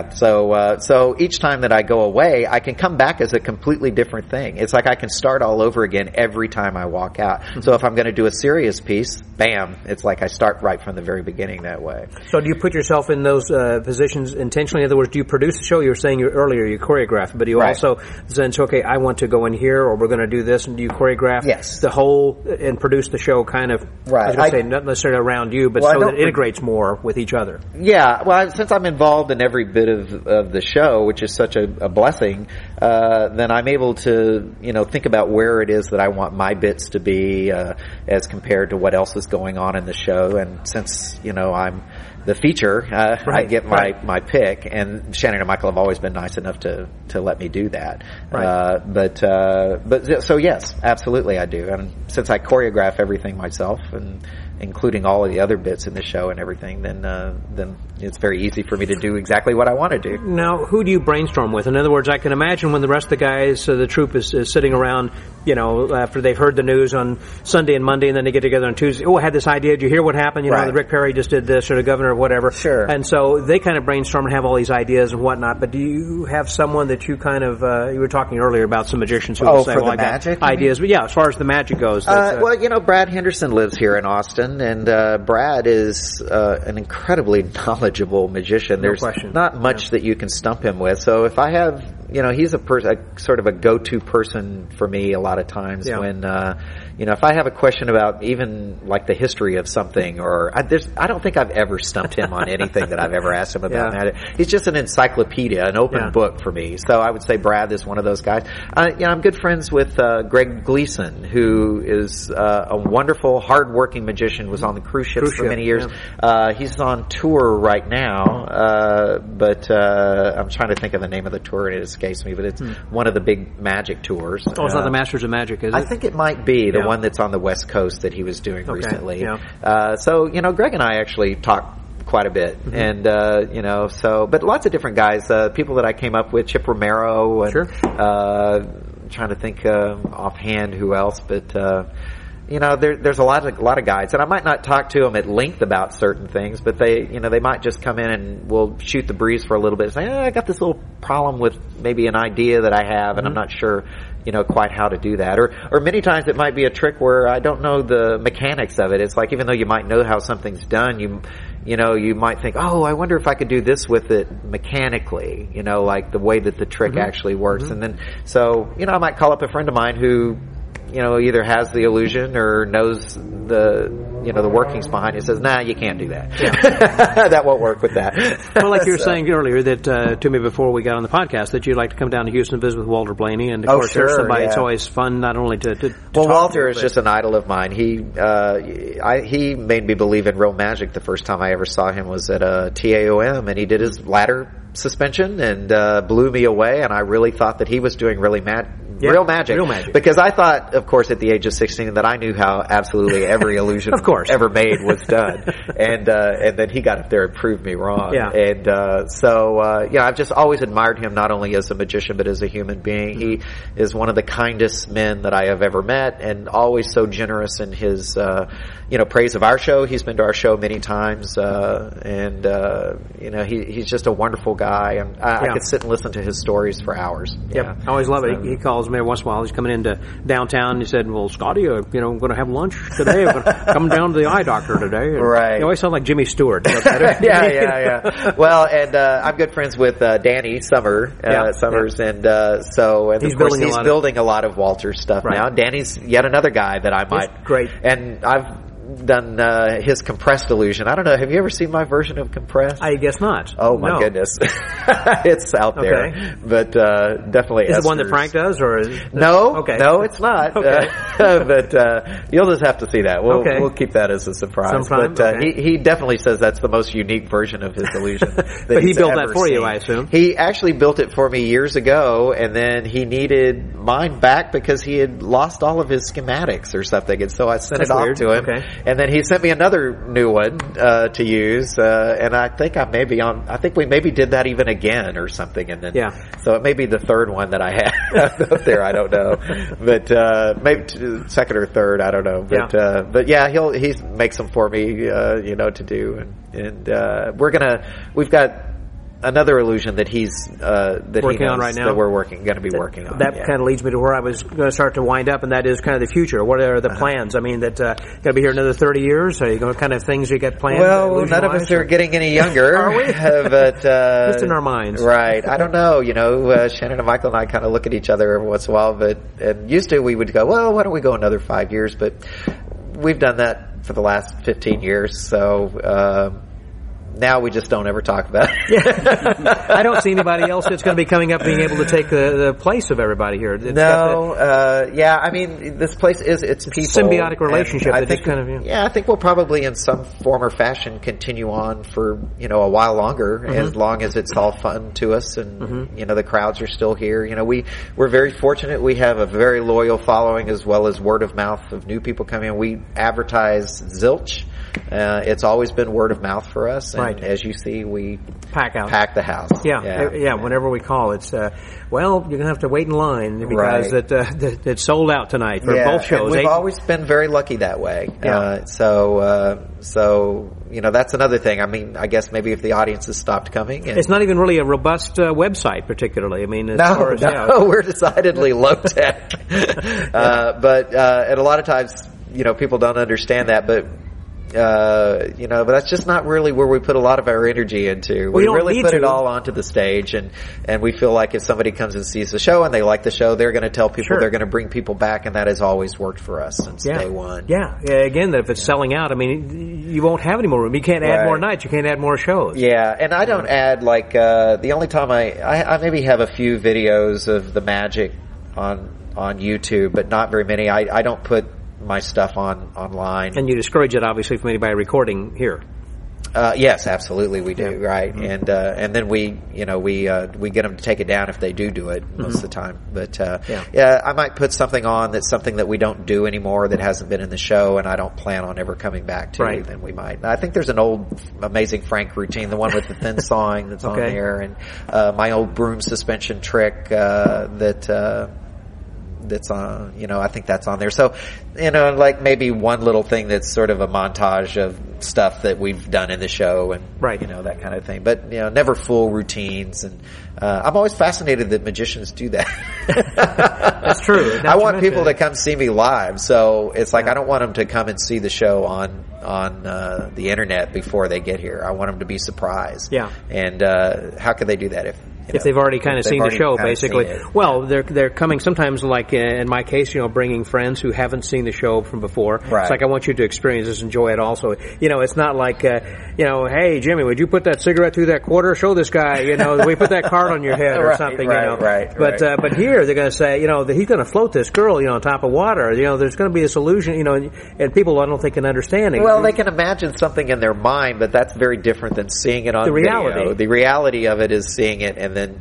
so each time that I go away, I can come back as a completely different thing. It's like I can start all over again every time I walk out. So if I'm going to do a serious piece, bam, it's like I start right from the very beginning that way. So do you put yourself in those positions intentionally? In other words, do you produce the show? You were saying earlier you choreograph, but you also then say, okay, I want to go in here, or we're going to do this, and do you choreograph the whole and produce the show kind of, I was going to say, not necessarily around you, you, but so that it integrates more with each other. Yeah, well, since I'm involved in every bit of the show, which is such a blessing, then I'm able to, think about where it is that I want my bits to be as compared to what else is going on in the show. And since, I'm the feature, I get my pick, and Shannon and Michael have always been nice enough to let me do that. Right. But so yes, absolutely I do. And since I choreograph everything myself, and including all of the other bits in the show and everything, then it's very easy for me to do exactly what I want to do. Now, who do you brainstorm with? In other words, I can imagine when the rest of the guys, the troupe is sitting around, after they've heard the news on Sunday and Monday, and then they get together on Tuesday. Oh, I had this idea. Did you hear what happened? That Rick Perry just did this, or the governor, or whatever. Sure. And so they kind of brainstorm and have all these ideas and whatnot. But do you have someone that you kind of, you were talking earlier about some magicians who will say, I got ideas. But yeah, as far as the magic goes. Brad Henderson lives here in Austin, and Brad is an incredibly knowledgeable magician. There's not much that you can stump him with. So if I have, he's a sort of a go-to person for me a lot of times when, if I have a question about even like the history of something, or I don't think I've ever stumped him on anything that I've ever asked him about. He's just an encyclopedia, an open book for me. So I would say Brad is one of those guys. I'm good friends with Greg Gleason, who is a wonderful, hard-working magician, was on the cruise ships for many years. He's on tour right now, but I'm trying to think of the name of the tour, and it escapes me, but it's one of the big magic tours. Oh, it's not the Masters of Magic, is it? I think it might be the one that's on the West Coast that he was doing recently. So, Greg and I actually talked quite a bit, and but lots of different guys, people that I came up with, Chip Romero, and trying to think offhand who else, but there's a lot of guys, and I might not talk to them at length about certain things, but they might just come in and we'll shoot the breeze for a little bit and say, I got this little problem with maybe an idea that I have, and I'm not sure quite how to do that. Or many times it might be a trick where I don't know the mechanics of it. It's like, even though you might know how something's done, you might think, I wonder if I could do this with it mechanically, like the way that the trick actually works. And then, so, I might call up a friend of mine who, either has the illusion or knows the workings behind it, says, nah, you can't do that. That won't work with that. Well, like you were saying earlier that to me before we got on the podcast, that you'd like to come down to Houston and visit with Walter Blaney, and of course there's somebody. It's always fun not only to Walter is just an idol of mine. He made me believe in real magic. The first time I ever saw him was at a TAOM, and he did his ladder suspension and blew me away, and I really thought that he was doing real magic. Because I thought, of course, at the age of 16, that I knew how absolutely every illusion ever made was done. And then he got up there and proved me wrong. And I've just always admired him, not only as a magician, but as a human being. He is one of the kindest men that I have ever met, and always so generous in his praise of our show. He's been to our show many times, he's just a wonderful guy, and I could sit and listen to his stories for hours. I always love it. He calls me every once in a while. He's coming into downtown, and he said, well, Scotty, I'm going to have lunch today. I'm coming down to the eye doctor today. And he always sound like Jimmy Stewart. Yeah. Well, and I'm good friends with Danny Summers, and he's building a lot of Walter's stuff now. Danny's yet another guy that I might. Great. And I've done his compressed illusion. I don't know. Have you ever seen my version of compressed? I guess not. Oh my goodness, it's out there. But definitely. Is it one that Frank does, or no? No, it's not. But you'll just have to see that. We'll keep that as a surprise. But he definitely says that's the most unique version of his illusion. But he built that for you, I assume. He actually built it for me years ago, and then he needed mine back because he had lost all of his schematics or something, and so I sent it off to him. And then he sent me another new one to use, and I think we maybe did that even again or something. And then, so it may be the third one that I have up there. I don't know, but maybe second or third. I don't know. But he makes them for me, to do, and we've got another illusion that he's working on right now. That we're going to be working on. That kind of leads me to where I was going to start to wind up, and that is kind of the future. What are the plans? I mean, that going to be here another 30 years? Are you going to kind of things you got planned? Well, none of us are getting any younger. Are we? But just in our minds, right? I don't know. Shannon and Michael and I kind of look at each other every once in a while, and used to we would go, well, why don't we go another 5 years? But we've done that for the last 15 years. So now we just don't ever talk about it. Yeah. I don't see anybody else that's going to be coming up being able to take the place of everybody here. Yeah, I mean, this place it's people. Symbiotic relationship. I think, I think we'll probably in some form or fashion continue on for, a while longer, as long as it's all fun to us and, the crowds are still here. We're very fortunate. We have a very loyal following as well as word of mouth of new people coming in. We advertise zilch. It's always been word of mouth for us, and as you see, we pack the house. Yeah. Whenever we call, it's you're gonna have to wait in line because it's sold out tonight for both shows. And we've always been very lucky that way. Yeah. So that's another thing. I mean, I guess maybe if the audience has stopped coming, it's not even really a robust website, particularly. I mean, we're decidedly low tech, but and a lot of times, people don't understand that, but. But that's just not really where we put a lot of our energy into. We really put it all onto the stage, and we feel like if somebody comes and sees the show and they like the show, they're going to tell people, they're going to bring people back, and that has always worked for us since day one. Yeah. Again, if it's selling out, I mean, you won't have any more room. You can't add more nights. You can't add more shows. Yeah, and I don't add the only time I maybe have a few videos of the magic on YouTube, but not very many. I don't put my stuff online. And you discourage it, obviously, from anybody recording here. Yes, absolutely, we do, right? And then we get them to take it down if they do it most of the time. But I might put something on that's something that we don't do anymore that hasn't been in the show, and I don't plan on ever coming back to. Then we might. I think there's an old Amazing Frank routine, the one with the thin sawing that's on there, and my old broom suspension trick that's on, I think that's on there. So, like maybe one little thing that's sort of a montage of stuff that we've done in the show and, that kind of thing. But, never full routines. And, I'm always fascinated that magicians do that. That's true. I want people to come see me live. So it's like, I don't want them to come and see the show on the internet before they get here. I want them to be surprised. Yeah. And, how could they do that if they've already kind of seen the show, basically? Well, they're coming sometimes, like in my case, bringing friends who haven't seen the show from before. Right. It's like, I want you to experience this, enjoy it also. It's not like, hey, Jimmy, would you put that cigarette through that quarter? Show this guy, we put that card on your head or something, But here, they're going to say, that he's going to float this girl, on top of water. There's going to be this illusion, and people, I don't think, can understand it. Well, they can imagine something in their mind, but that's very different than seeing it on the reality. Video. The reality of it is seeing it, and then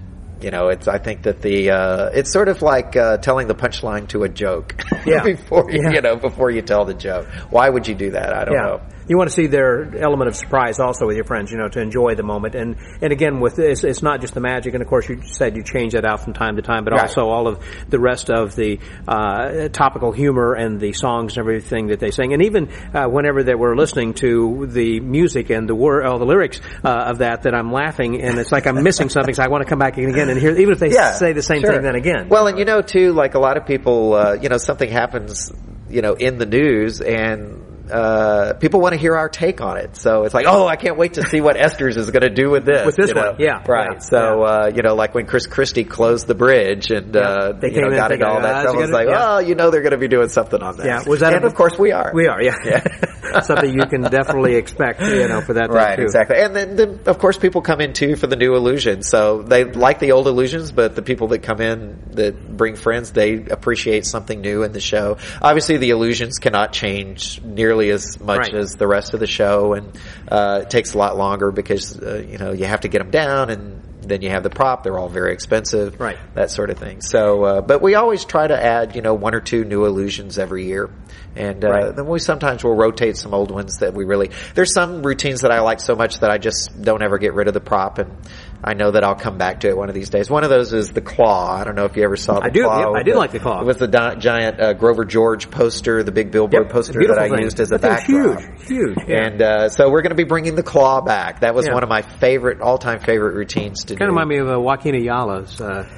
I think that it's sort of like telling the punchline to a joke before you tell the joke. Why would you do that? I don't know. You want to see their element of surprise also with your friends, to enjoy the moment. And again, with this, it's not just the magic, and of course you said you change that out from time to time, but also all of the rest of the topical humor and the songs and everything that they sing. And even whenever they were listening to the music and the lyrics of that I'm laughing, and it's like I'm missing something, so I want to come back again and hear, even if they say the same thing then again. Well, and too, like a lot of people, something happens, in the news, and people want to hear our take on it. So it's like, I can't wait to see what Esther's is going to do with this. With this one, Right. Yeah. So, like when Chris Christie closed the bridge and, they got it all that, someone's like, they're going to be doing something on that. Yeah. And of course we are. We are, something you can definitely expect, for that. Right, too. Exactly. And then, of course, people come in too for the new illusions. So they like the old illusions, but the people that come in that bring friends, they appreciate something new in the show. Obviously, the illusions cannot change nearly as much as the rest of the show, and it takes a lot longer because you have to get them down, and then you have the prop. They're all very expensive, that sort of thing. So, but we always try to add one or two new illusions every year, and then we sometimes will rotate some old ones that we really. There's some routines that I like so much that I just don't ever get rid of the prop, and I know that I'll come back to it one of these days. One of those is the claw. I don't know if you ever saw the claw. I did like the claw. It was the giant Grover George poster, the big billboard poster that I used as a backdrop. Huge. Yeah. And so we're going to be bringing the claw back. That was one of my all-time favorite routines to do. Kind of remind me of Joaquin Ayala's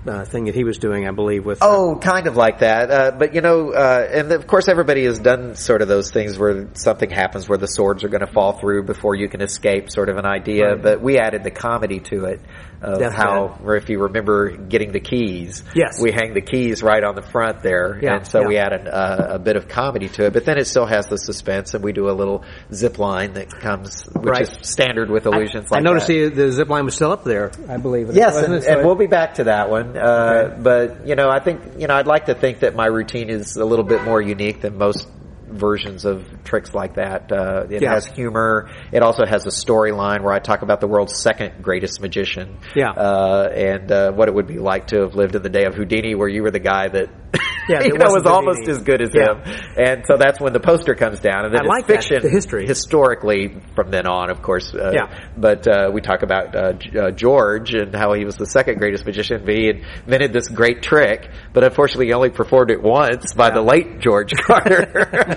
thing that he was doing, I believe. With kind of like that. But and of course everybody has done sort of those things where something happens where the swords are going to fall through before you can escape, sort of an idea. Right. But we added the comedy to it. Or if you remember getting the keys, yes, we hang the keys right on the front there, and so we added a bit of comedy to it. But then it still has the suspense, and we do a little zip line that comes, which is standard with illusions. I noticed the zip line was still up there, I believe. Yes, and we'll be back to that one. But I think I'd like to think that my routine is a little bit more unique than most versions of tricks like that. It has humor. It also has a storyline where I talk about the world's second greatest magician. And what it would be like to have lived in the day of Houdini, where you were the guy that was almost as good as him. And so that's when the poster comes down. And then it's fiction, the history. Historically, from then on, of course. But we talk about George and how he was the second greatest magician. He invented this great trick, but unfortunately he only performed it once by the late George Carter.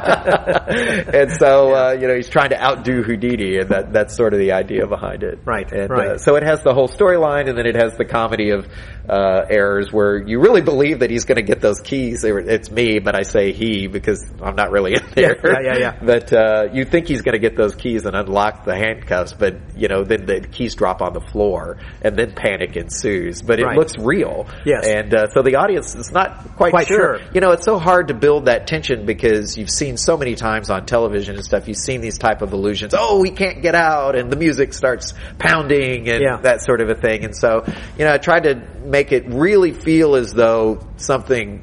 And so, he's trying to outdo Houdini, and that's sort of the idea behind it. Right. And so it has the whole storyline, and then it has the comedy of errors where you really believe that he's going to get those keys. It's me, but I say he because I'm not really in there. But you think he's going to get those keys and unlock the handcuffs, but then the keys drop on the floor, and then panic ensues. But it looks real. Yes. And so the audience is not quite sure. It's so hard to build that tension because you've seen so many times on television and stuff. You've seen these type of illusions. Oh, he can't get out, and the music starts pounding and that sort of a thing. And so, I tried to make it really feel as though something's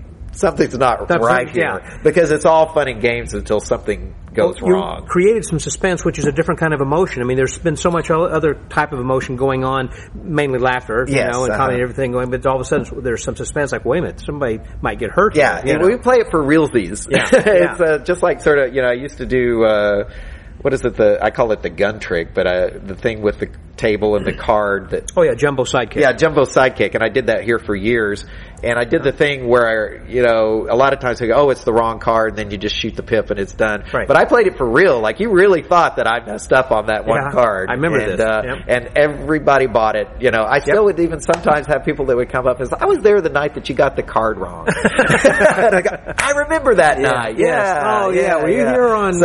not right here, because it's all fun and games until something goes wrong. You created some suspense, which is a different kind of emotion. I mean, there's been so much other type of emotion going on, mainly laughter, and comedy and everything going, but all of a sudden there's some suspense, like, wait a minute, somebody might get hurt. And we play it for realsies. It's just like sort of, I used to do, what is it, I call it the gun trick, but the thing with the table and the card that... Jumbo Sidekick. Yeah, Jumbo Sidekick, and I did that here for years. And I did the thing where, a lot of times they go, it's the wrong card, and then you just shoot the pip and it's done. Right. But I played it for real. Like, you really thought that I messed up on that one card. I remember this. And everybody bought it. I still would even sometimes have people that would come up and say, I was there the night that you got the card wrong. And I remember that night. Were you here on...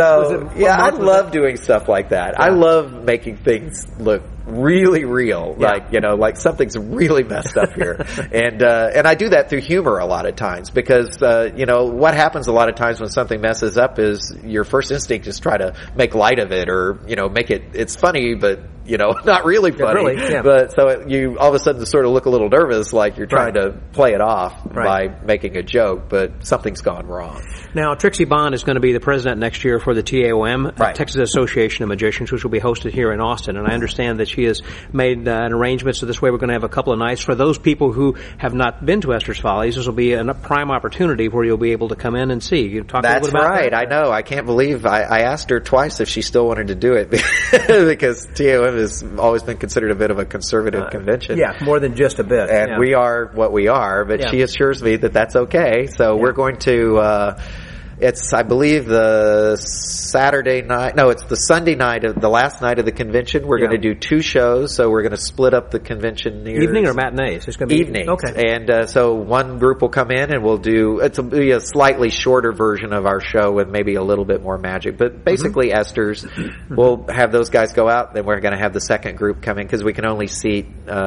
I love doing stuff like that. I love making things look really real, like something's really messed up here. And I do that through humor a lot of times, because what happens a lot of times when something messes up is your first instinct is try to make light of it, or make it's funny, but not really funny. But so you all of a sudden sort of look a little nervous, like you're trying to play it off by making a joke, but something's gone wrong. Now, Trixie Bond is going to be the president next year for the TAOM, Texas Association of Magicians, which will be hosted here in Austin. And I understand that she has made an arrangement, so this way we're going to have a couple of nights. For those people who have not been to Esther's Follies, this will be a prime opportunity where you'll be able to come in and see. You talk That's a little bit about that? I know. I can't believe I asked her twice if she still wanted to do it, because TAOM has always been considered a bit of a conservative convention. More than just a bit. And we are what we are, but she assures me that that's okay. So we're going to... It's, I believe, the Saturday night. No, it's the Sunday night of the last night of the convention. We're going to do 2 shows, so we're going to split up the convention. Evening or matinees? It's going to be evening. Okay. And so one group will come in and we'll do. It'll be a slightly shorter version of our show with maybe a little bit more magic, but basically Esther's. We'll have those guys go out. Then we're going to have the second group come in, because we can only seat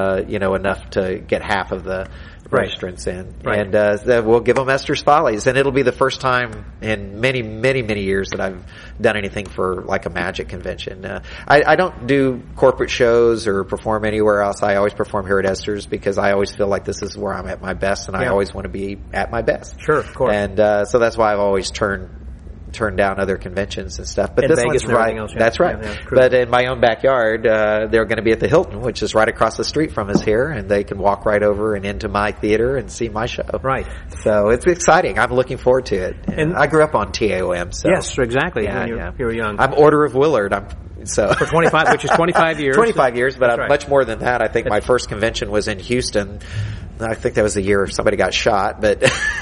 enough to get half of the registrants in. And then we'll give them Esther's Follies, and it'll be the first time in many, many, many years that I've done anything for like a magic convention. I don't do corporate shows or perform anywhere else. I always perform here at Esther's, because I always feel like this is where I'm at my best, and I always want to be at my best. Sure, of course. And so that's why I've always turned down other conventions and stuff. But in this Vegas one's right. Else, That's right. But in my own backyard, they're going to be at the Hilton, which is right across the street from us here, and they can walk right over and into my theater and see my show. Right. So it's exciting. I'm looking forward to it. And I grew up on TAOM. So. Yes, exactly. When you were young. I'm Order of Willard. I'm So for 25, which is 25 years. 25 years, but much more than that. I think my first convention was in Houston. I think that was the year somebody got shot, but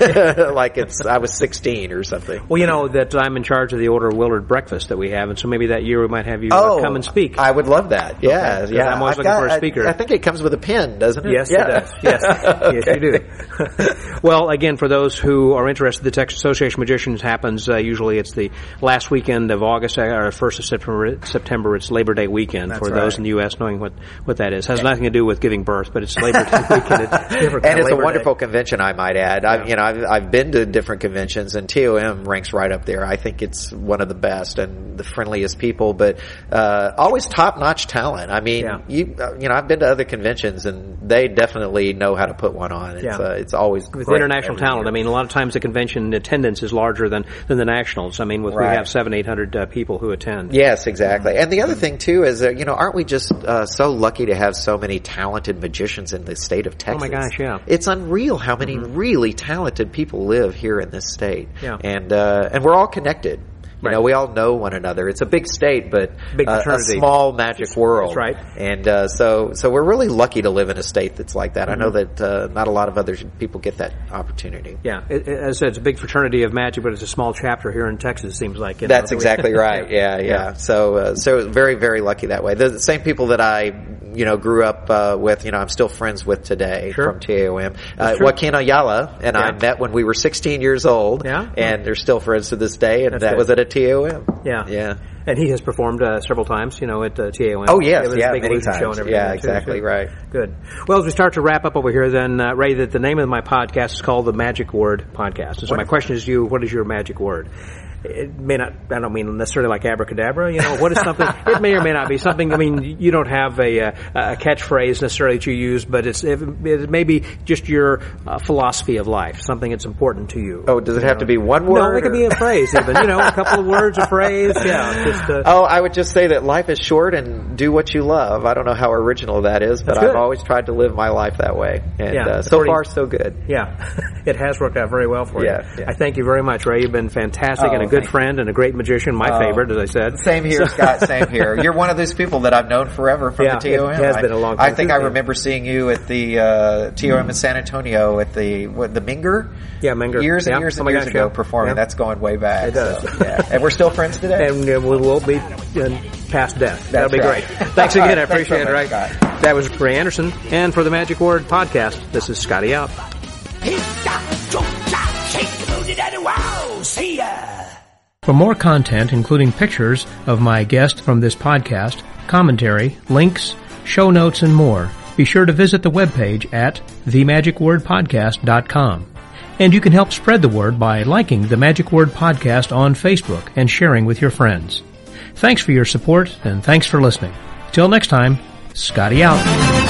I was 16 or something. Well, you know that I'm in charge of the Order of Willard breakfast that we have, and so maybe that year we might have you come and speak. I would love that. Yeah, okay. I'm always looking for a speaker. I think it comes with a pin, doesn't it? Yes, it does. Yes, yes, you do. Well, again, for those who are interested, the Texas Association of Magicians happens usually it's the last weekend of August or first of September. It's Labor Day weekend. That's for those in the U.S. knowing what that is. It has nothing to do with giving birth, but it's Labor Day weekend. And it's a wonderful convention, I might add. Yeah. I've been to different conventions, and TOM ranks right up there. I think it's one of the best and the friendliest people, but always top-notch talent. I mean, I've been to other conventions, and they definitely know how to put one on. It's always with international talent. I mean, a lot of times the convention attendance is larger than the nationals. I mean, we have 700-800 people who attend. Yes, exactly. And the other thing too is aren't we just so lucky to have so many talented magicians in the state of Texas? Oh my gosh, yeah. It's unreal how many really talented people live here in this state. Yeah. And we're all connected. You know, we all know one another. It's a big state, but a small magic world. That's right. And so we're really lucky to live in a state that's like that. I know that not a lot of other people get that opportunity. Yeah. As I said, it's a big fraternity of magic, but it's a small chapter here in Texas, it seems like. That's exactly right. Yeah. So very, very lucky that way. The same people that I grew up with, I'm still friends with today from TAOM. Joaquin Ayala and I met when we were 16 years old, and they're still friends to this day, and that was at a TAOM. Yeah. And he has performed several times, at TAOM. Oh, yes, many times. Show and everything exactly right. Good. Well, as we start to wrap up over here, then, Ray, that the name of my podcast is called The Magic Word Podcast. And so my question is to you, what is your magic word? It may not, I don't mean necessarily like abracadabra, what is something, it may or may not be something, I mean, you don't have a catchphrase necessarily that you use, but it may be just your philosophy of life, something that's important to you. Oh, does it have to be one word? No, it could be a phrase even, a couple of words, a phrase, I would just say that life is short and do what you love. I don't know how original that is, but I've always tried to live my life that way. And so far, so good. Yeah, it has worked out very well for you. Yeah. I thank you very much, Ray. You've been fantastic and a good friend and a great magician, my favorite, as I said. Same here, Scott, same here. You're one of those people that I've known forever from the TOM. It has been a long time. I think I remember seeing you at the TOM in San Antonio at the Minger? Yeah, Minger. Years and years and years ago performing. That's going way back. It does. So, and we're still friends today. And we'll be past death. That'll be great. Thanks again. I appreciate it, Ray. That was Ray Anderson. And for the Magic Word Podcast, this is Scotty out. See ya! For more content, including pictures of my guest from this podcast, commentary, links, show notes, and more, be sure to visit the webpage at themagicwordpodcast.com. And you can help spread the word by liking the Magic Word Podcast on Facebook and sharing with your friends. Thanks for your support, and thanks for listening. Till next time, Scotty out.